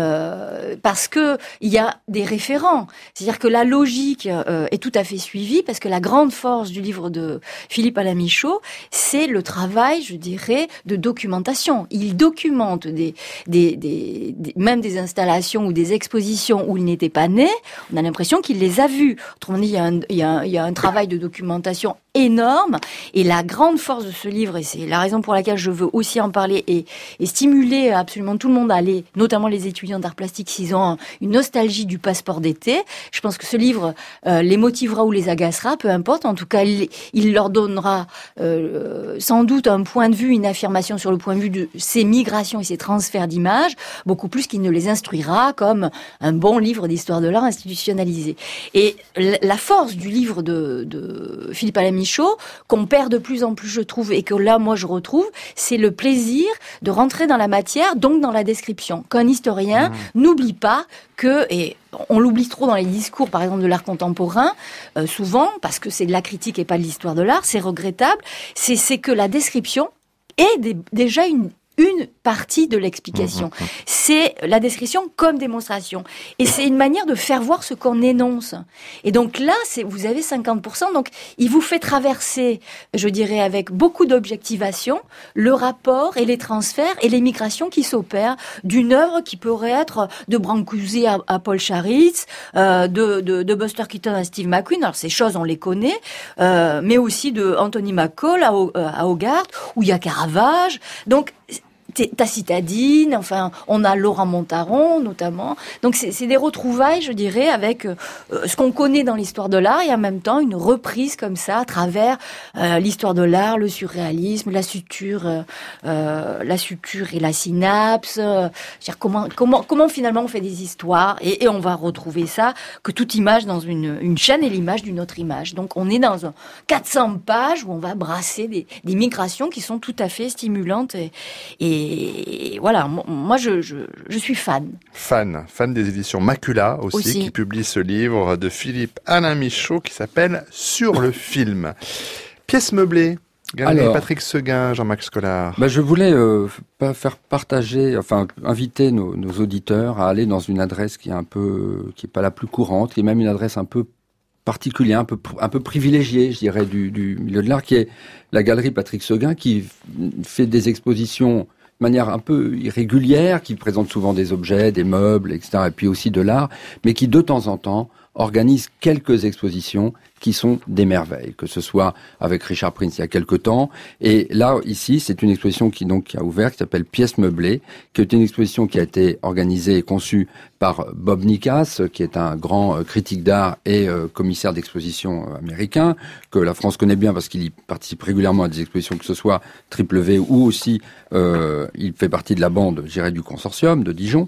euh, parce que il y a des référents. C'est-à-dire que la logique euh, est tout à fait suivie, parce que la grande force du livre de Philippe Alain Michaud, c'est le travail, je dirais, de documentation. Il documente des, des, des, des, même des installations ou des expositions où il n'était pas né. On a l'impression qu'il les a vues. Autrement dit, il y a un, il y a un, il y a un travail de documentation énorme. Et la grande force de ce livre, et c'est la raison pour laquelle je veux aussi en parler et, et stimuler absolument tout le monde à aller, notamment les étudiants d'art plastique, s'ils ont une nostalgie du passeport d'été. Je pense que ce livre euh, les motivera ou les agacera, peu importe. En tout cas, il, il leur donnera euh, sans doute un point de vue, une affirmation sur le point de vue de ces migrations et ces transferts d'images, beaucoup plus qu'il ne les instruira comme un bon livre d'histoire de l'art institutionnalisé. Et la force du livre de, de Philippe Alain Michaud, qu'on perd de plus en plus, je trouve, et que là, moi, je retrouve, c'est le plaisir de rentrer dans la matière, donc dans la description. Qu'un historien mmh. n'oublie pas que, et on l'oublie trop dans les discours, par exemple, de l'art contemporain, euh, souvent, parce que c'est de la critique et pas de l'histoire de l'art, c'est regrettable, c'est, c'est que la description est des, déjà une une partie de l'explication. Mmh, mmh. C'est la description comme démonstration. Et c'est une manière de faire voir ce qu'on énonce. Et donc là, c'est, vous avez cinquante pour cent. Donc, il vous fait traverser, je dirais, avec beaucoup d'objectivation, le rapport et les transferts et les migrations qui s'opèrent d'une œuvre qui pourrait être de Brancusi à, à Paul Charitz, euh, de, de, de Buster Keaton à Steve McQueen. Alors, ces choses, on les connaît. Euh, mais aussi de Anthony McCall à, à Hogarth, où il y a Caravage. Donc, ta citadine, enfin, on a Laurent Montaron, notamment. Donc, c'est, c'est des retrouvailles, je dirais, avec euh, ce qu'on connaît dans l'histoire de l'art et en même temps une reprise comme ça à travers euh, l'histoire de l'art, le surréalisme, la suture, euh, euh, la suture et la synapse. Euh, c'est-à-dire comment, comment, comment finalement on fait des histoires et, et on va retrouver ça, que toute image dans une, une chaîne est l'image d'une autre image. Donc, on est dans un quatre cents pages où on va brasser des, des migrations qui sont tout à fait stimulantes et, et Et voilà, moi je, je, je suis fan. Fan, fan des éditions Macula aussi, aussi, qui publie ce livre de Philippe Alain Michaud qui s'appelle Sur le film. Pièce meublée, Galerie Patrick Seguin, Jean-Max Collard. Bah je voulais euh, pas faire partager, enfin inviter nos, nos auditeurs à aller dans une adresse qui est un peu, qui est pas la plus courante, qui est même une adresse un peu particulier, un peu un peu privilégié, je dirais, du, du milieu de l'art, qui est la Galerie Patrick Seguin, qui fait des expositions de manière un peu irrégulière, qui présente souvent des objets, des meubles, et cetera, et puis aussi de l'art, mais qui de temps en temps organise quelques expositions qui sont des merveilles, que ce soit avec Richard Prince il y a quelque temps. Et là, ici, c'est une exposition qui donc qui a ouvert, qui s'appelle Pièces meublées, qui est une exposition qui a été organisée et conçue par Bob Nikas, qui est un grand euh, critique d'art et euh, commissaire d'exposition euh, américain, que la France connaît bien parce qu'il y participe régulièrement à des expositions, que ce soit Triple V ou aussi euh, il fait partie de la bande, je dirais, du consortium de Dijon.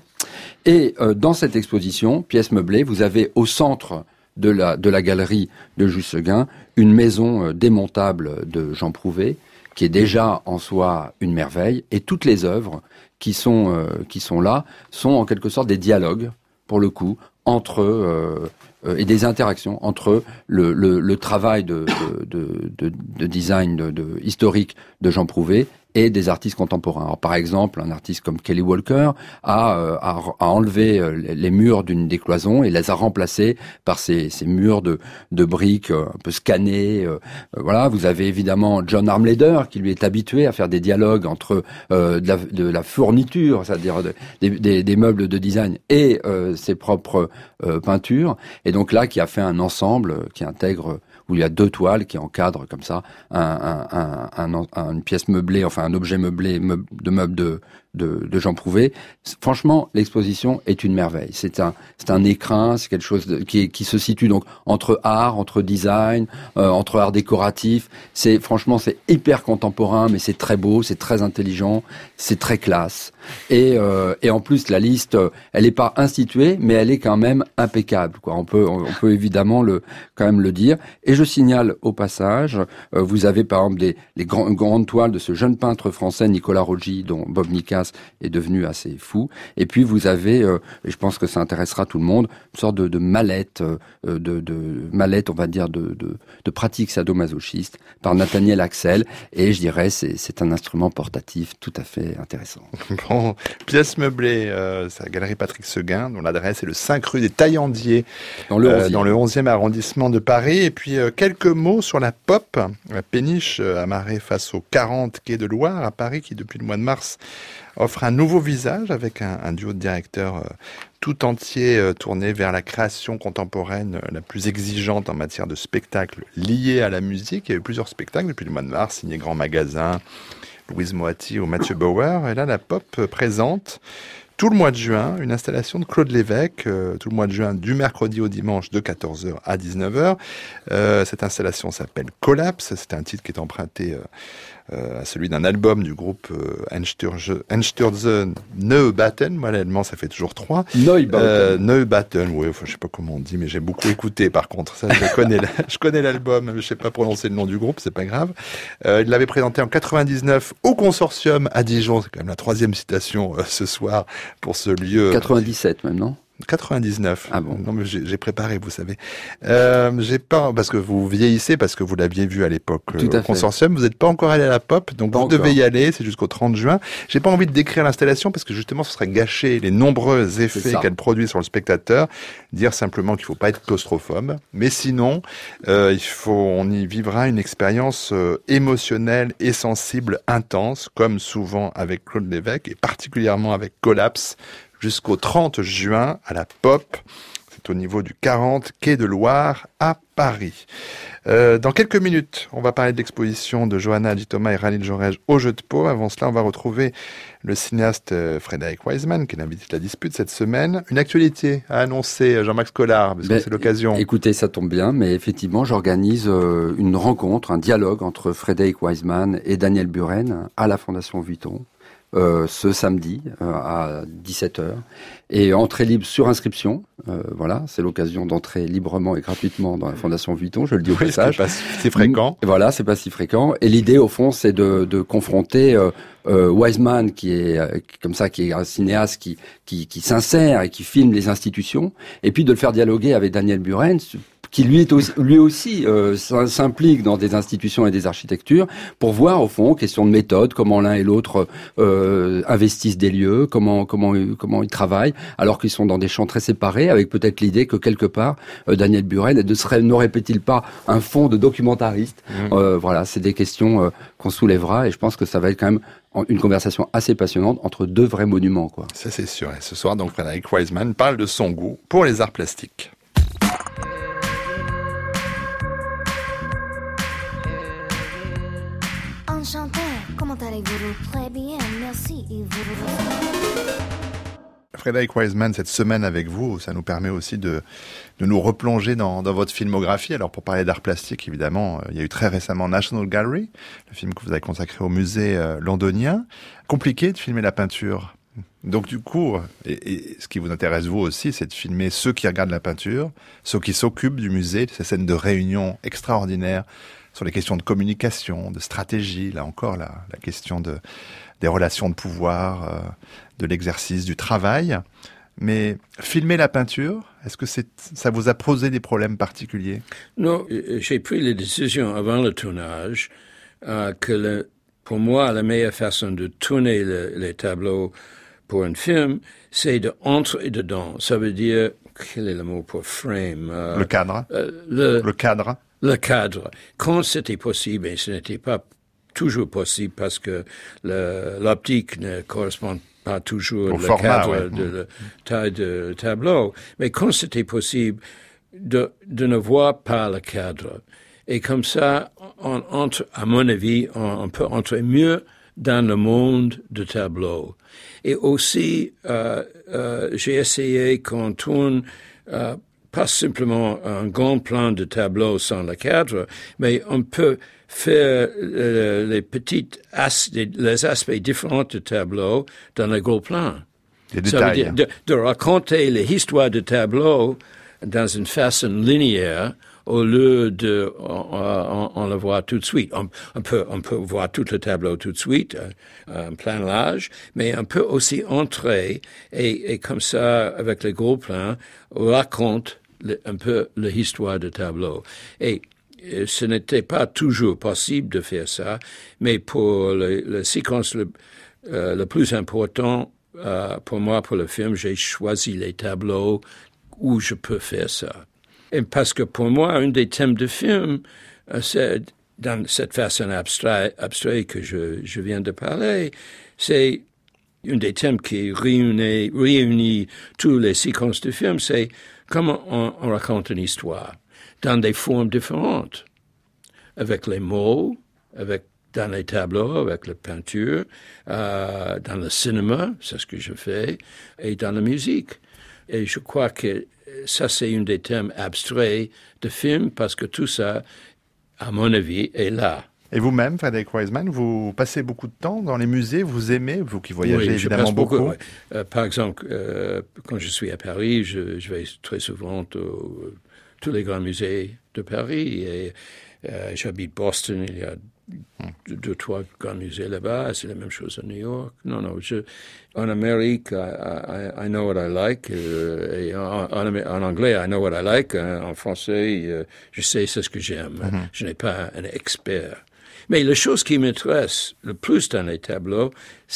Et euh, dans cette exposition, Pièces meublées, vous avez au centre de la, de la galerie de Jules Seguin, une maison euh, démontable de Jean Prouvé, qui est déjà en soi une merveille, et toutes les œuvres qui sont, euh, qui sont là sont en quelque sorte des dialogues, pour le coup, entre euh, euh, et des interactions entre le, le, le travail de, de, de, de design de, de, historique de Jean Prouvé et des artistes contemporains. Alors, par exemple, un artiste comme Kelly Walker a, euh, a, a enlevé euh, les murs d'une des cloisons et les a remplacés par ces, ces murs de, de briques euh, un peu scannés. Euh, euh, voilà, vous avez évidemment John Armleder qui lui est habitué à faire des dialogues entre euh, de, la, de la fourniture, c'est-à-dire de, des, des, des meubles de design et euh, ses propres euh, peintures. Et donc là, qui a fait un ensemble qui intègre, où il y a deux toiles qui encadrent comme ça un, un, un, un, un, une pièce meublée, enfin un objet meublé meub, de meubles de de, de Jean Prouvé. Franchement, l'exposition est une merveille. C'est un, c'est un écrin, c'est quelque chose de, qui, est, qui se situe donc entre art, entre design, euh, entre art décoratif. C'est franchement, c'est hyper contemporain, mais c'est très beau, c'est très intelligent, c'est très classe. Et, euh, et en plus, la liste, elle n'est pas instituée, mais elle est quand même impeccable, quoi. On peut, on peut évidemment le, quand même le dire. Et je signale au passage, euh, vous avez par exemple des, les grands, grandes toiles de ce jeune peintre français Nicolas Roggi, dont Bob Nicasse est devenu assez fou. Et puis vous avez, euh, et je pense que ça intéressera tout le monde, une sorte de, de mallette, euh, de, de mallette, on va dire, de, de, de pratique sadomasochiste par Nathaniel Axel. Et je dirais, c'est, c'est un instrument portatif tout à fait intéressant. Bon, pièce meublée, euh, c'est la galerie Patrick Seguin, dont l'adresse est le cinq rue des Taillandiers, dans le onzième, euh, dans le onzième arrondissement de Paris. Et puis euh, quelques mots sur la pop, la péniche euh, amarrée face aux quarante quais de Loire à Paris, qui depuis le mois de mars offre un nouveau visage avec un, un duo de directeurs euh, tout entier euh, tourné vers la création contemporaine euh, la plus exigeante en matière de spectacles liés à la musique. Il y a eu plusieurs spectacles depuis le mois de mars, signés Grand Magasin, Louise Moatti ou Mathieu Bauer. Et là, la pop euh, présente tout le mois de juin une installation de Claude Lévesque, euh, tout le mois de juin du mercredi au dimanche de quatorze heures à dix-neuf heures. Euh, cette installation s'appelle Collapse. C'est un titre qui est emprunté euh, Euh, à celui d'un album du groupe euh, Einstürze Neubauten. Moi, l'allemand, ça fait toujours trois. Neubauten. Euh, Neubauten, oui, enfin, je sais pas comment on dit, mais j'ai beaucoup écouté, par contre. Ça, je connais, la, je connais l'album, je sais pas prononcer le nom du groupe, c'est pas grave. Euh, il l'avait présenté en quatre-vingt-dix-neuf au Consortium à Dijon. C'est quand même la troisième citation euh, ce soir pour ce lieu. quatre-vingt-dix-sept même, non? quatre-vingt-dix-neuf. Ah bon. Non, mais j'ai, j'ai préparé, vous savez. Euh, j'ai pas, parce que vous vieillissez, parce que vous l'aviez vu à l'époque Tout à au Consortium. Vous n'êtes pas encore allé à la pop, donc pas vous encore. devez y aller. C'est jusqu'au trente juin. J'ai pas envie de décrire l'installation parce que justement, ce serait gâcher les nombreux effets qu'elle produit sur le spectateur. Dire simplement qu'il faut pas être claustrophobe. Mais sinon, euh, il faut, on y vivra une expérience euh, émotionnelle et sensible intense, comme souvent avec Claude Lévesque et particulièrement avec Collapse, jusqu'au trente juin à la Pop. C'est au niveau du quarante quai de Loire à Paris. Euh, dans quelques minutes, on va parler de l'exposition de Johanna Di Thomas et Ralil Jorej au Jeu de Paume. Avant cela, on va retrouver le cinéaste Frédéric Wiseman, qui est l'invité de la dispute cette semaine. Une actualité à annoncer, Jean-Max Collard, parce ben, que c'est l'occasion. Écoutez, ça tombe bien, mais effectivement, j'organise euh, une rencontre, un dialogue entre Frédéric Wiseman et Daniel Buren à la Fondation Vuitton. Euh, ce samedi euh, à dix-sept heures et entrée libre sur inscription. Euh, voilà, c'est l'occasion d'entrer librement et gratuitement dans la Fondation Vuitton, je le dis au oui, passage. C'est pas si fréquent. Et voilà, c'est pas si fréquent. Et l'idée, au fond, c'est de, de confronter euh, euh, Wiseman, qui est euh, comme ça, qui est un cinéaste qui, qui, qui s'insère et qui filme les institutions, et puis de le faire dialoguer avec Daniel Buren, qui lui, est aussi, lui aussi euh, s'implique dans des institutions et des architectures, pour voir au fond, question de méthode, comment l'un et l'autre euh, investissent des lieux, comment comment comment ils travaillent, alors qu'ils sont dans des champs très séparés, avec peut-être l'idée que quelque part euh, Daniel Buren ne serait, n'aurait-il pas un fond de documentariste. Mmh. Euh, voilà, c'est des questions euh, qu'on soulèvera, et je pense que ça va être quand même une conversation assez passionnante entre deux vrais monuments, quoi. Ça c'est sûr. Et ce soir, donc, Frédéric Wiseman parle de son goût pour les arts plastiques. Enchanté, comment allez-vous? Très bien, merci. Et vous? Frédéric Wiseman, cette semaine avec vous, ça nous permet aussi de, de nous replonger dans, dans votre filmographie. Alors pour parler d'art plastique, évidemment, il y a eu très récemment National Gallery, le film que vous avez consacré au musée euh, londonien. Compliqué de filmer la peinture. Donc du coup, et, et ce qui vous intéresse vous aussi, c'est de filmer ceux qui regardent la peinture, ceux qui s'occupent du musée, ces scènes de réunion extraordinaires sur les questions de communication, de stratégie, là encore la, la question de, des relations de pouvoir, euh, de l'exercice du travail. Mais filmer la peinture, est-ce que c'est, ça vous a posé des problèmes particuliers? Non, j'ai pris la décision avant le tournage euh, que le, pour moi, la meilleure façon de tourner le, les tableaux pour un film, c'est d'entrer dedans. Ça veut dire, quel est le mot pour frame? Euh, le cadre. Euh, le, le cadre. Le cadre. Quand c'était possible, et ce n'était pas toujours possible parce que le, l'optique ne correspond pas toujours au format, cadre ouais. de la taille de tableau, mais quand c'était possible de, de ne voir pas le cadre. Et comme ça, on entre, à mon avis, on, on peut entrer mieux dans le monde de tableau. Et aussi, euh, euh, j'ai essayé qu'on tourne euh, pas simplement un grand plan de tableau sans le cadre, mais on peut faire euh, les petites as- les aspects différents du tableau dans le gros plan. Les Ça veut détails. dire de, de raconter l'histoire du tableau dans une façon linéaire au lieu de on, on, on le voit tout de suite. On, on peut on peut voir tout le tableau tout de suite, euh, en plein large, mais on peut aussi entrer et, et comme ça avec les gros plans raconte le, un peu l'histoire du tableau. Et euh, ce n'était pas toujours possible de faire ça, mais pour le, la séquence le, euh, le plus important euh, pour moi pour le film, j'ai choisi les tableaux où je peux faire ça. Et parce que pour moi, un des thèmes du film, euh, c'est dans cette façon abstraite, abstrait que je, je viens de parler, c'est un des thèmes qui réunit, réunit toutes les séquences du film, c'est comment on, on raconte une histoire dans des formes différentes, avec les mots, avec dans les tableaux, avec la peinture, euh, dans le cinéma, c'est ce que je fais, et dans la musique. Et je crois que ça, c'est un des thèmes abstraits de film parce que tout ça, à mon avis, est là. Et vous-même, Frédéric Wiseman, vous passez beaucoup de temps dans les musées, vous aimez, vous qui voyagez oui, évidemment je passe beaucoup. beaucoup. Ouais. Euh, par exemple, euh, quand je suis à Paris, je, je vais très souvent à tous les grands musées de Paris. Et euh, j'habite Boston, il y a deux, deux, trois grands musées là-bas. C'est la même chose à New York. Non, non. Je, en Amérique, I, I, I know what I like. Euh, et en, en, en anglais, I know what I like. En français, euh, je sais ce que j'aime. Mm-hmm. Je n'ai pas un expert. Mais la chose qui m'intéresse le plus dans les tableaux,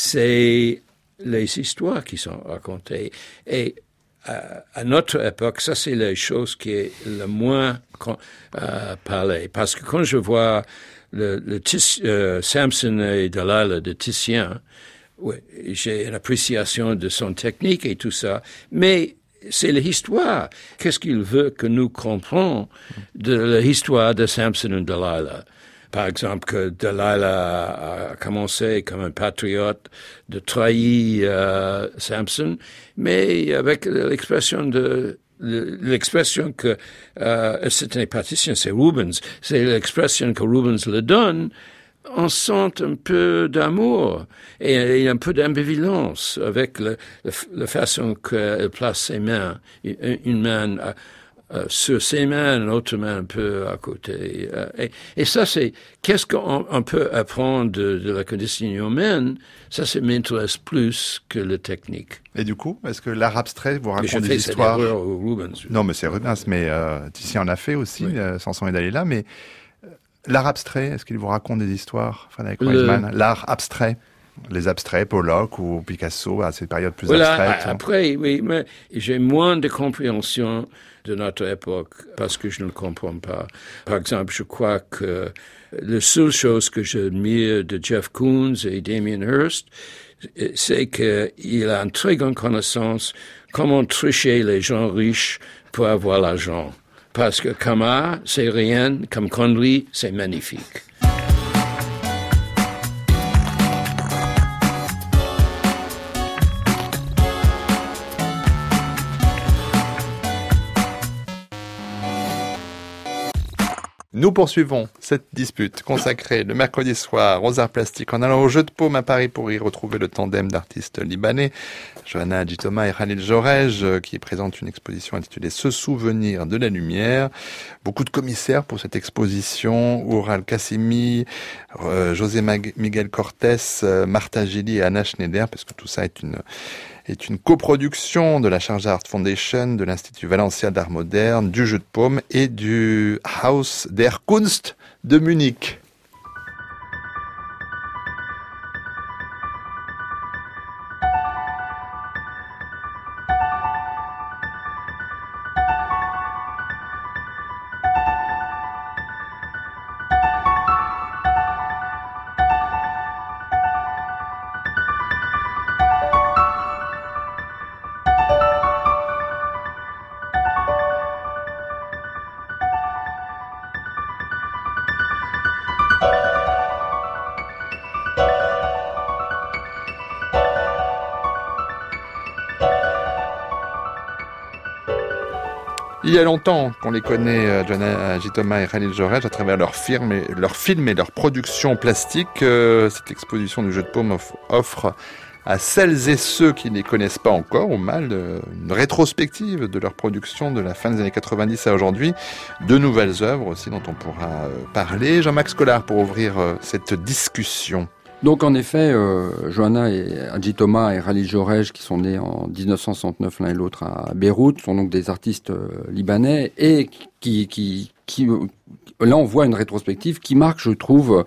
c'est les histoires qui sont racontées. Et à, à notre époque, ça, c'est la chose qui est le moins euh, parlée. Parce que quand je vois le, le tis, euh, Samson et Delilah de Titien, ouais, j'ai une appréciation de son technique et tout ça, mais c'est l'histoire. Qu'est-ce qu'il veut que nous comprenions de l'histoire de Samson et Delilah? Par exemple, que Delilah a commencé comme un patriote de trahir euh, Samson, mais avec l'expression de l'expression que euh, c'est un pâtissier, c'est Rubens, c'est l'expression que Rubens le donne. On sent un peu d'amour et, et un peu d'ambivalence avec le, le, la façon qu'elle place ses mains, une main à, Euh, sur ses mains, une autre main un peu à côté. Euh, et, et ça, c'est qu'est-ce qu'on on peut apprendre de, de la condition humaine. Ça, ça m'intéresse plus que la technique. Et du coup, est-ce que l'art abstrait vous raconte des des histoires? Rubens. Non, mais c'est Rubens, mais euh, Titien en a fait aussi, oui. euh, Samson et Dalila. Mais euh, l'art abstrait, est-ce qu'il vous raconte des histoires, Frédéric Wiseman? L'art abstrait, les abstraits, Pollock ou Picasso, à cette période plus voilà, abstraite. Après, oui, mais j'ai moins de compréhension de notre époque parce que je ne le comprends pas. Par exemple, je crois que la seule chose que j'admire de Jeff Koons et Damien Hirst, c'est qu'il a une très grande connaissance comment tricher les gens riches pour avoir l'argent. Parce que comme art, c'est rien, comme connerie, c'est magnifique. Nous poursuivons cette dispute consacrée le mercredi soir aux arts plastiques en allant au Jeu de Paume à Paris pour y retrouver le tandem d'artistes libanais, Johanna Hadji-Thomas et Khalil Jorej, qui présente une exposition intitulée « Se souvenir de la lumière ». Beaucoup de commissaires pour cette exposition, Oural Kassimi, euh, José Mag- Miguel Cortés, euh, Martha Gilly et Anna Schneider, parce que tout ça est une... est une coproduction de la Charge Art Foundation, de l'Institut Valencia d'Art Moderne, du Jeu de Paume et du Haus der Kunst de Munich. Il y a longtemps qu'on les connaît, Joanna Agytoma et Khalil Jorej, à travers leurs films et leurs films et leurs productions plastiques. Euh, cette exposition du jeu de paume offre à celles et ceux qui ne les connaissent pas encore, au mal, une rétrospective de leur production de la fin des années quatre-vingt-dix à aujourd'hui, de nouvelles œuvres aussi dont on pourra parler. Jean-Max Collard pour ouvrir cette discussion. Donc en effet, euh, Joanna et Agytoma et Khalil Jorej, qui sont nés en dix-neuf cent soixante-neuf l'un et l'autre à Beyrouth, sont donc des artistes euh, libanais et qui, qui, qui, là on voit une rétrospective qui marque, je trouve,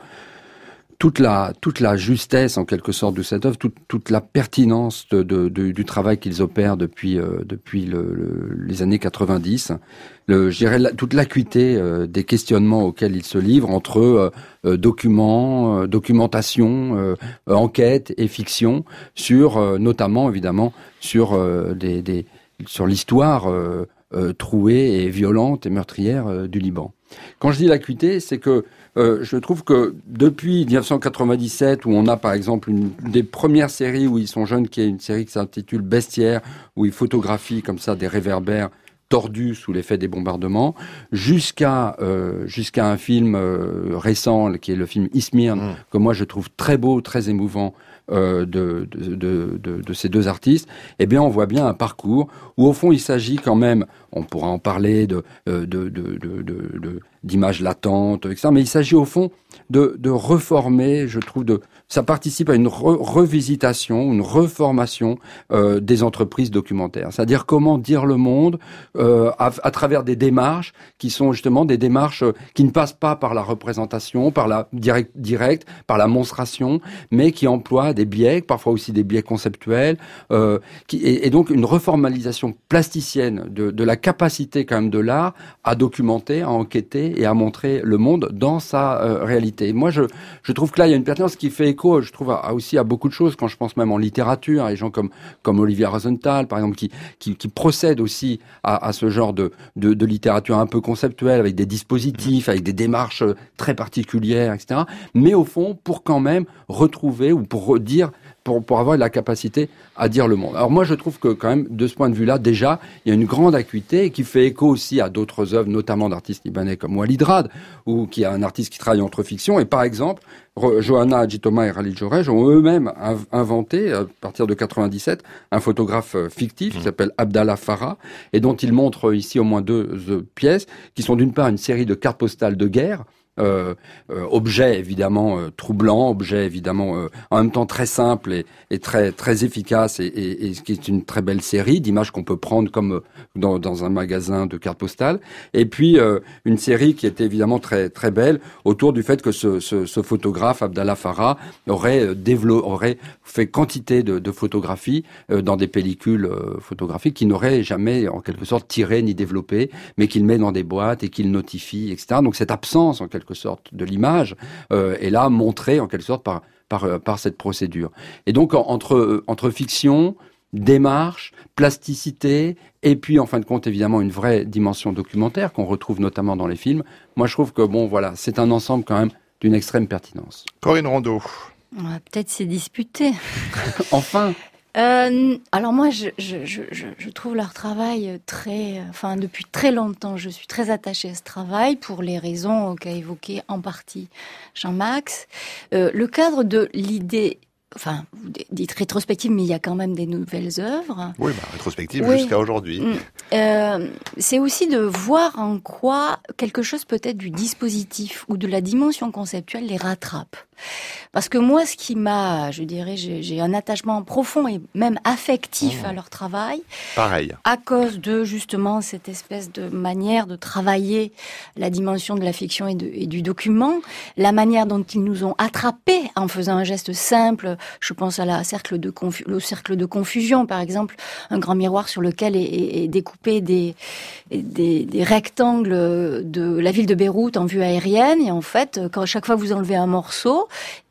toute la toute la justesse en quelque sorte de cette œuvre, toute toute la pertinence de, de, de du travail qu'ils opèrent depuis euh, depuis le, le, les années quatre-vingt-dix. Le, je dirais la, toute l'acuité euh, des questionnements auxquels ils se livrent entre euh, euh, documents, euh, documentation, euh, euh, enquête et fiction sur euh, notamment évidemment sur euh, des, des sur l'histoire euh, euh, trouée et violente et meurtrière euh, du Liban. Quand je dis l'acuité, c'est que Euh, je trouve que depuis dix-neuf cent quatre-vingt-dix-sept, où on a par exemple une des premières séries où ils sont jeunes, qui est une série qui s'intitule Bestiaire, où ils photographient comme ça des réverbères tordus sous l'effet des bombardements, jusqu'à euh, jusqu'à un film euh, récent qui est le film Izmir, mmh. que moi je trouve très beau, très émouvant. Euh, de, de, de, de, de ces deux artistes, eh bien, on voit bien un parcours où, au fond, il s'agit quand même, on pourra en parler de, de, de, de, de, de d'images latentes, et cetera, mais il s'agit, au fond, de, de reformer, je trouve, de, ça participe à une re, revisitation, une reformation euh, des entreprises documentaires. C'est-à-dire comment dire le monde euh, à, à travers des démarches qui sont justement des démarches qui ne passent pas par la représentation, par la direct, direct par la monstration, mais qui emploient des biais, parfois aussi des biais conceptuels, euh, qui, et, et donc une reformalisation plasticienne de, de la capacité quand même de l'art à documenter, à enquêter et à montrer le monde dans sa euh, réalité. Moi, je, je trouve que là, il y a une pertinence qui fait écho, je trouve, à, à aussi à beaucoup de choses, quand je pense même en littérature, à des gens comme, comme Olivier Rosenthal, par exemple, qui, qui, qui procèdent aussi à, à ce genre de, de, de littérature un peu conceptuelle, avec des dispositifs, avec des démarches très particulières, et cetera. Mais au fond, pour quand même retrouver, ou pour dire, pour, pour avoir la capacité à dire le monde. Alors moi, je trouve que quand même, de ce point de vue-là, déjà, il y a une grande acuité qui fait écho aussi à d'autres œuvres, notamment d'artistes libanais comme Walid Rad, ou qui est un artiste qui travaille entre fiction. Et par exemple, Joanna Agytoma et Khalil Jorej ont eux-mêmes inventé, à partir de quatre-vingt-dix-sept, un photographe fictif qui s'appelle Abdallah Farah, et dont ils montrent ici au moins deux, deux pièces, qui sont d'une part une série de cartes postales de guerre, Euh, euh, objet évidemment euh, troublant, objet évidemment euh, en même temps très simple et, et très très efficace et, et, et ce qui est une très belle série d'images qu'on peut prendre comme euh, dans, dans un magasin de cartes postales. Et puis euh, une série qui était évidemment très très belle autour du fait que ce, ce, ce photographe Abdallah Farah aurait euh, développé, aurait fait quantité de, de photographies euh, dans des pellicules euh, photographiques qu'il n'aurait jamais en quelque sorte tiré ni développé, mais qu'il met dans des boîtes et qu'il notifie, et cetera. Donc cette absence en quelque sorte de l'image euh, est là montrée en quelque sorte par par euh, par cette procédure. Et donc en, entre euh, entre fiction, démarche, plasticité et puis en fin de compte évidemment une vraie dimension documentaire qu'on retrouve notamment dans les films. Moi je trouve que bon voilà, c'est un ensemble quand même d'une extrême pertinence. Corinne Rondeau. On va peut-être s'y disputer. Enfin. Euh, alors moi, je, je, je, je trouve leur travail très, enfin depuis très longtemps, je suis très attachée à ce travail pour les raisons qu'a évoquées en partie Jean-Max. Euh, le cadre de l'idée, enfin, vous dites rétrospective, mais il y a quand même des nouvelles œuvres. Oui, bah, rétrospective oui. jusqu'à aujourd'hui. Euh, c'est aussi de voir en quoi quelque chose peut-être du dispositif ou de la dimension conceptuelle les rattrape. Parce que moi, ce qui m'a, je dirais, j'ai, j'ai un attachement profond et même affectif mmh. à leur travail. Pareil. À cause de, justement, cette espèce de manière de travailler la dimension de la fiction et, de, et du document, la manière dont ils nous ont attrapés en faisant un geste simple. Je pense à la cercle de confu- le cercle de confusion, par exemple, un grand miroir sur lequel est, est, est découpé des, des, des rectangles de la ville de Beyrouth en vue aérienne. Et en fait, quand chaque fois que vous enlevez un morceau,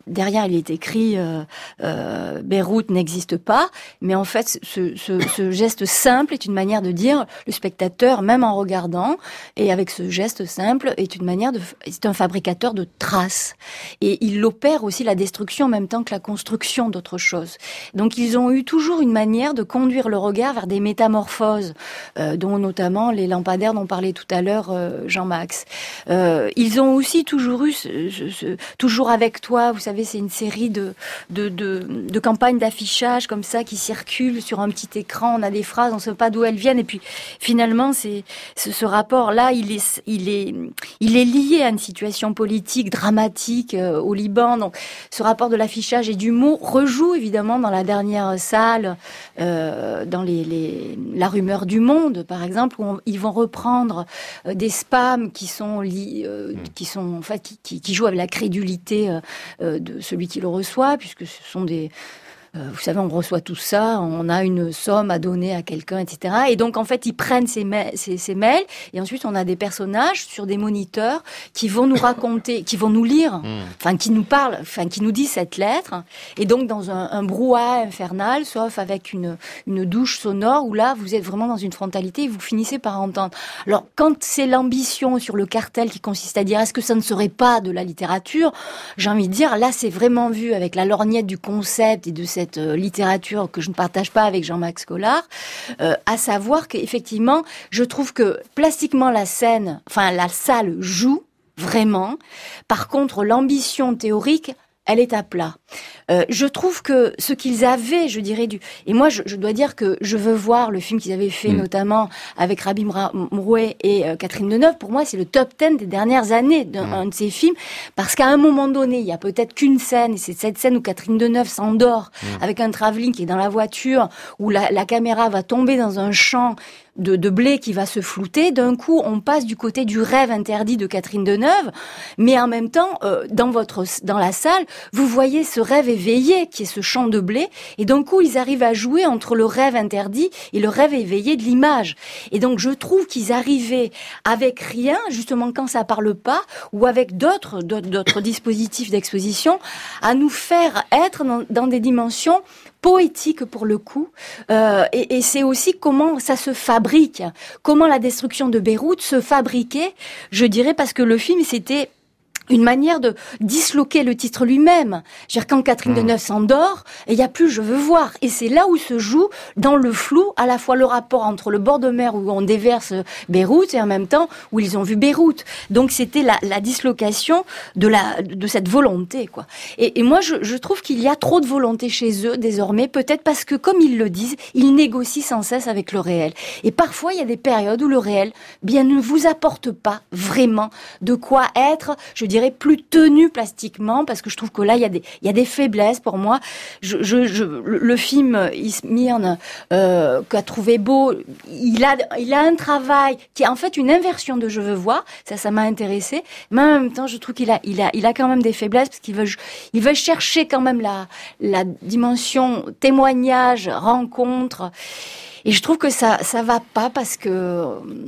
derrière il est écrit euh, euh, Beyrouth n'existe pas, mais en fait ce, ce, ce geste simple est une manière de dire le spectateur, même en regardant, et avec ce geste simple, est une manière de, c'est un fabricateur de traces. Et il opère aussi la destruction en même temps que la construction d'autres choses. Donc ils ont eu toujours une manière de conduire le regard vers des métamorphoses, euh, dont notamment les lampadaires dont parlait tout à l'heure euh, Jean-Max. Euh, ils ont aussi toujours eu, ce, ce, ce, toujours avec toi, vous savez, c'est une série de, de, de, de campagnes d'affichage comme ça qui circulent sur un petit écran. On a des phrases, on ne sait pas d'où elles viennent, et puis finalement, c'est ce, ce rapport-là, il est, il est, il est lié à une situation politique dramatique euh, au Liban. Donc, ce rapport de l'affichage et du mot rejoue évidemment dans la dernière salle, euh, dans les, les, la rumeur du monde, par exemple, où on, ils vont reprendre euh, des spams qui sont li, euh, qui sont en fait qui, qui, qui jouent avec la crédulité euh, de celui qui le reçoit, puisque ce sont des Euh, vous savez, on reçoit tout ça, on a une somme à donner à quelqu'un, et cetera. Et donc, en fait, ils prennent ces, ma- ces, ces mails, et ensuite, on a des personnages sur des moniteurs qui vont nous raconter, qui vont nous lire, mmh. enfin, qui nous parlent, enfin, qui nous disent cette lettre. Et donc, dans un, un brouhaha infernal, sauf avec une, une douche sonore, où là, vous êtes vraiment dans une frontalité et vous finissez par entendre. Alors, quand c'est l'ambition sur le cartel qui consiste à dire, est-ce que ça ne serait pas de la littérature? J'ai envie de dire, là, c'est vraiment vu avec la lorgnette du concept et de cette cette littérature que je ne partage pas avec Jean-Max Collard, euh, à savoir qu'effectivement, je trouve que plastiquement la scène, enfin la salle joue vraiment. Par contre, l'ambition théorique, elle est à plat. Euh, je trouve que ce qu'ils avaient, je dirais, du... Et moi, je, je dois dire que je veux voir le film qu'ils avaient fait, mmh. notamment avec Rabih Mroué et euh, Catherine Deneuve. Pour moi, c'est le top dix des dernières années d'un mmh. un de ces films, parce qu'à un moment donné, il y a peut-être qu'une scène, et c'est cette scène où Catherine Deneuve s'endort mmh. avec un travelling qui est dans la voiture, où la, la caméra va tomber dans un champ de, de blé qui va se flouter. D'un coup, on passe du côté du rêve interdit de Catherine Deneuve, mais en même temps, euh, dans votre, dans la salle, vous voyez ce rêve éveillé qui est ce champ de blé, et d'un coup, ils arrivent à jouer entre le rêve interdit et le rêve éveillé de l'image. Et donc, je trouve qu'ils arrivaient avec rien, justement quand ça parle pas, ou avec d'autres, d'autres, d'autres dispositifs d'exposition, à nous faire être dans, dans des dimensions poétique pour le coup, euh, et, et c'est aussi comment ça se fabrique, comment la destruction de Beyrouth se fabriquait, je dirais, parce que le film c'était une manière de disloquer le titre lui-même. C'est-à-dire quand Catherine mmh. Deneuve s'endort, il n'y a plus « je veux voir ». Et c'est là où se joue, dans le flou, à la fois le rapport entre le bord de mer où on déverse Beyrouth et en même temps où ils ont vu Beyrouth. Donc c'était la, la dislocation de, la, de cette volonté, quoi. Et, et moi, je, je trouve qu'il y a trop de volonté chez eux désormais, peut-être parce que, comme ils le disent, ils négocient sans cesse avec le réel. Et parfois, il y a des périodes où le réel, bien, ne vous apporte pas vraiment de quoi être, je dirais, plus tenu plastiquement, parce que je trouve que là il y a des il y a des faiblesses pour moi. Je, je, je le film Izmir euh, qu'a trouvé beau, il a il a un travail qui est en fait une inversion de je veux voir, ça ça m'a intéressé, mais en même temps je trouve qu'il a il a il a quand même des faiblesses parce qu'il veut il veut chercher quand même la la dimension témoignage, rencontre. Et je trouve que ça ça va pas, parce que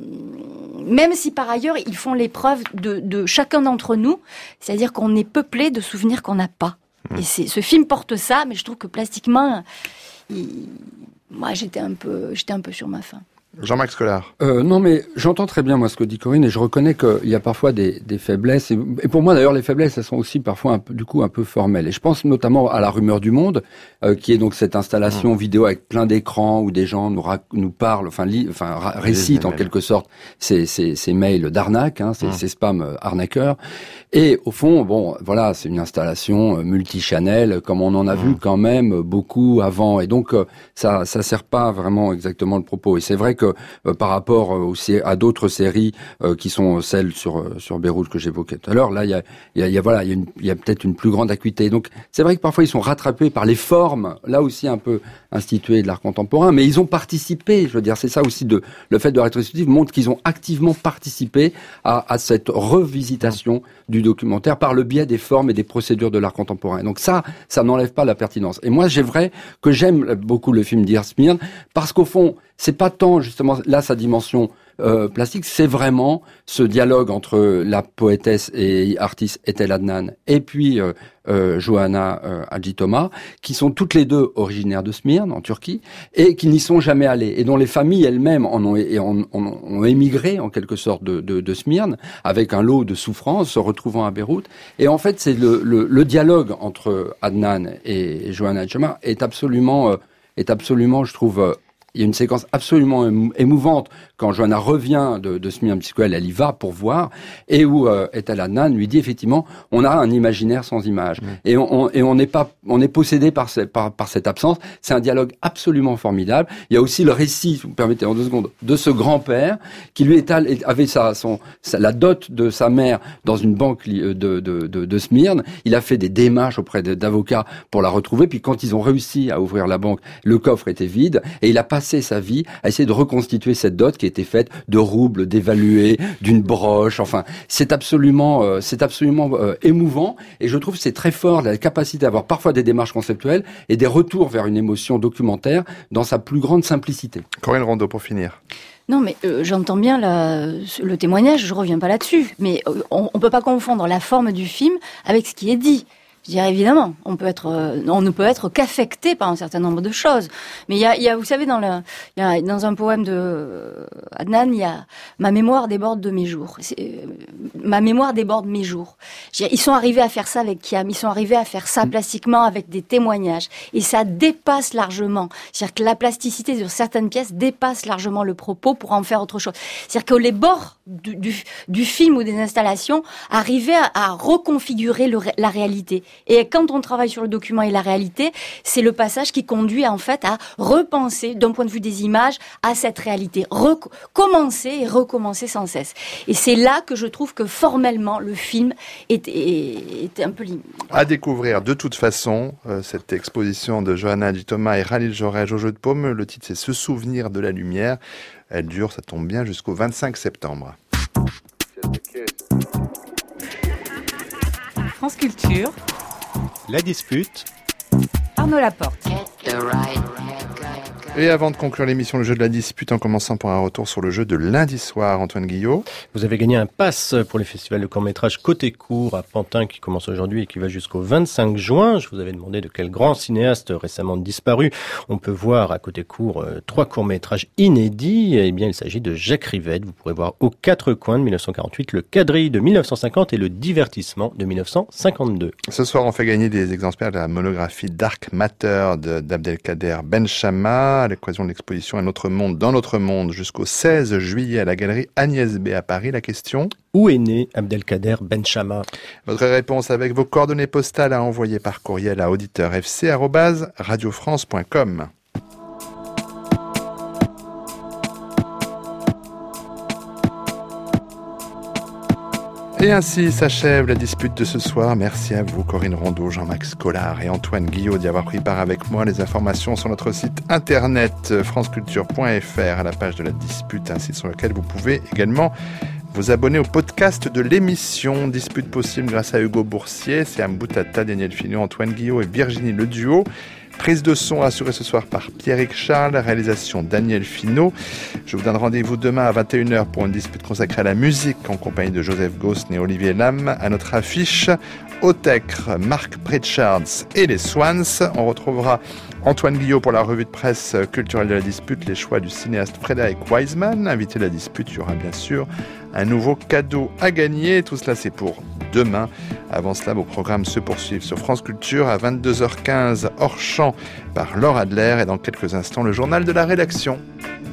même si par ailleurs ils font l'épreuve de, de chacun d'entre nous, c'est-à-dire qu'on est peuplé de souvenirs qu'on n'a pas. Mmh. Et c'est, ce film porte ça, mais je trouve que plastiquement, il, moi j'étais un peu j'étais un peu sur ma faim. Jean-Max Collard. Euh, non, mais j'entends très bien moi ce que dit Corinne, et je reconnais qu'il y a parfois des, des faiblesses. Et, et pour moi d'ailleurs, les faiblesses, elles sont aussi parfois un peu, du coup un peu formelles. Et je pense notamment à La Rumeur du Monde, euh, qui est donc cette installation mmh. vidéo avec plein d'écrans où des gens nous rac- nous parlent, enfin, li- enfin ra- récitent en quelque sorte ces, ces, ces mails d'arnaque, hein, ces, mmh. ces spams euh, arnaqueurs. Et au fond, bon, voilà, c'est une installation euh, multichannel, comme on en a mmh. vu quand même beaucoup avant. Et donc euh, ça, ça sert pas vraiment exactement le propos. Et c'est vrai que que euh, par rapport euh, aussi à d'autres séries euh, qui sont celles sur euh, sur Beyrouth que j'évoquais tout à l'heure, là il y a il y a, il y a voilà il y a, une, il y a peut-être une plus grande acuité. Donc c'est vrai que parfois ils sont rattrapés par les formes, là aussi un peu instituées de l'art contemporain, mais ils ont participé. Je veux dire, c'est ça aussi, de le fait de la rétrospective montre qu'ils ont activement participé à, à cette revisitation du documentaire par le biais des formes et des procédures de l'art contemporain. Donc ça, ça n'enlève pas la pertinence. Et moi, j'ai vrai que j'aime beaucoup le film d'Izmir parce qu'au fond, c'est pas tant justement là sa dimension euh, plastique, c'est vraiment ce dialogue entre la poétesse et artiste Ethel Adnan et puis euh, euh, Johanna euh, Hadjitoma, qui sont toutes les deux originaires de Smyrne, en Turquie, et qui n'y sont jamais allées, et dont les familles elles-mêmes en ont, et en, en, ont émigré, en quelque sorte, de, de, de Smyrne, avec un lot de souffrance, se retrouvant à Beyrouth. Et en fait, c'est le, le, le dialogue entre Adnan et Johanna Hadjitoma est absolument, euh, est absolument, je trouve, euh, il y a une séquence absolument émouvante quand Johanna revient de, de Smyrne, puisqu'elle elle y va pour voir, et où euh, Ethel Adnan lui dit effectivement, on a un imaginaire sans image, mmh. et on, on et on n'est pas, on est possédé par, ce, par par cette absence. C'est un dialogue absolument formidable. Il y a aussi le récit, si vous me permettez en deux secondes, de ce grand-père qui lui étale, avait sa, son, sa, la dot de sa mère dans une banque de de, de, de Smyrne. Il a fait des démarches auprès de, d'avocats pour la retrouver. Puis quand ils ont réussi à ouvrir la banque, le coffre était vide, et il a passé sa vie à essayer de reconstituer cette dot qui était faite de roubles dévalués, d'une broche. Enfin, c'est absolument, euh, c'est absolument euh, émouvant. Et je trouve que c'est très fort la capacité d'avoir parfois des démarches conceptuelles et des retours vers une émotion documentaire dans sa plus grande simplicité. Corinne Rondeau, pour finir. Non, mais euh, j'entends bien la, le témoignage, je reviens pas là-dessus. Mais euh, on, on peut pas confondre la forme du film avec ce qui est dit. Je dirais évidemment, on peut être, euh, on ne peut être qu'affecté par un certain nombre de choses. Mais il y a, il y a, vous savez, dans le, il y a, dans un poème de euh, Adnan, il y a ma mémoire déborde de mes jours. C'est, euh, ma mémoire déborde mes jours. Je dirais, ils sont arrivés à faire ça avec Kiam, ils sont arrivés à faire ça plastiquement avec des témoignages, et ça dépasse largement. C'est-à-dire que la plasticité sur certaines pièces dépasse largement le propos pour en faire autre chose. C'est-à-dire que les bords du, du, du film ou des installations arrivaient à, à reconfigurer le, la réalité. Et quand on travaille sur le document et la réalité, c'est le passage qui conduit en fait à repenser d'un point de vue des images à cette réalité, recommencer et recommencer sans cesse. Et c'est là que je trouve que formellement le film est, est, est un peu limité. À découvrir de toute façon euh, cette exposition de Johanna Hadjitoma et Khalil Jorej au Jeu de Paume. Le titre c'est Se souvenir de la lumière. Elle dure, ça tombe bien, jusqu'au vingt-cinq septembre. France Culture. La dispute. Arnaud Laporte. Et avant de conclure l'émission Le Jeu de la Dispute, en commençant par un retour sur le jeu de lundi soir, Antoine Guillot. Vous avez gagné un pass pour les festivals de court-métrage Côté Court à Pantin qui commence aujourd'hui et qui va jusqu'au vingt-cinq juin. Je vous avais demandé de quel grand cinéaste récemment disparu on peut voir à Côté Court euh, trois courts-métrages inédits. Eh bien, il s'agit de Jacques Rivette. Vous pourrez voir aux quatre coins de dix-neuf cent quarante-huit, Le Quadrille de dix-neuf cent cinquante et Le Divertissement de dix-neuf cent cinquante-deux. Ce soir, on fait gagner des exemplaires de la monographie Dark Matter de, d'Abdelkader Benchama, à l'occasion de l'exposition Un autre monde dans notre monde jusqu'au seize juillet à la galerie Agnès B à Paris. La question: où est né Abdelkader Benchama? Votre réponse avec vos coordonnées postales à envoyer par courriel à auditeur f c arobase radio france point com. Et ainsi s'achève la dispute de ce soir. Merci à vous, Corinne Rondeau, Jean-Max Collard et Antoine Guillot, d'y avoir pris part avec moi. Les informations sur notre site internet franceculture point f r à la page de la dispute, un site sur lequel vous pouvez également vous abonner au podcast de l'émission. Dispute possible grâce à Hugo Boursier, Siam Boutata, Daniel Finot, Antoine Guillot et Virginie Le Duo. Prise de son assurée ce soir par Pierrick Charles, réalisation Daniel Finot. Je vous donne rendez-vous demain à vingt et une heures pour une dispute consacrée à la musique en compagnie de Joseph Gosn et Olivier Lam. À notre affiche, Autechre, Marc Pritchards et les Swans. On retrouvera Antoine Guillot pour la revue de presse culturelle de la dispute, les choix du cinéaste Frédéric Wiseman. Invité de la dispute, il y aura bien sûr un nouveau cadeau à gagner. Tout cela, c'est pour demain. Avant cela, vos programmes se poursuivent sur France Culture à vingt-deux heures quinze, hors champ par Laure Adler. Et dans quelques instants, le journal de la rédaction.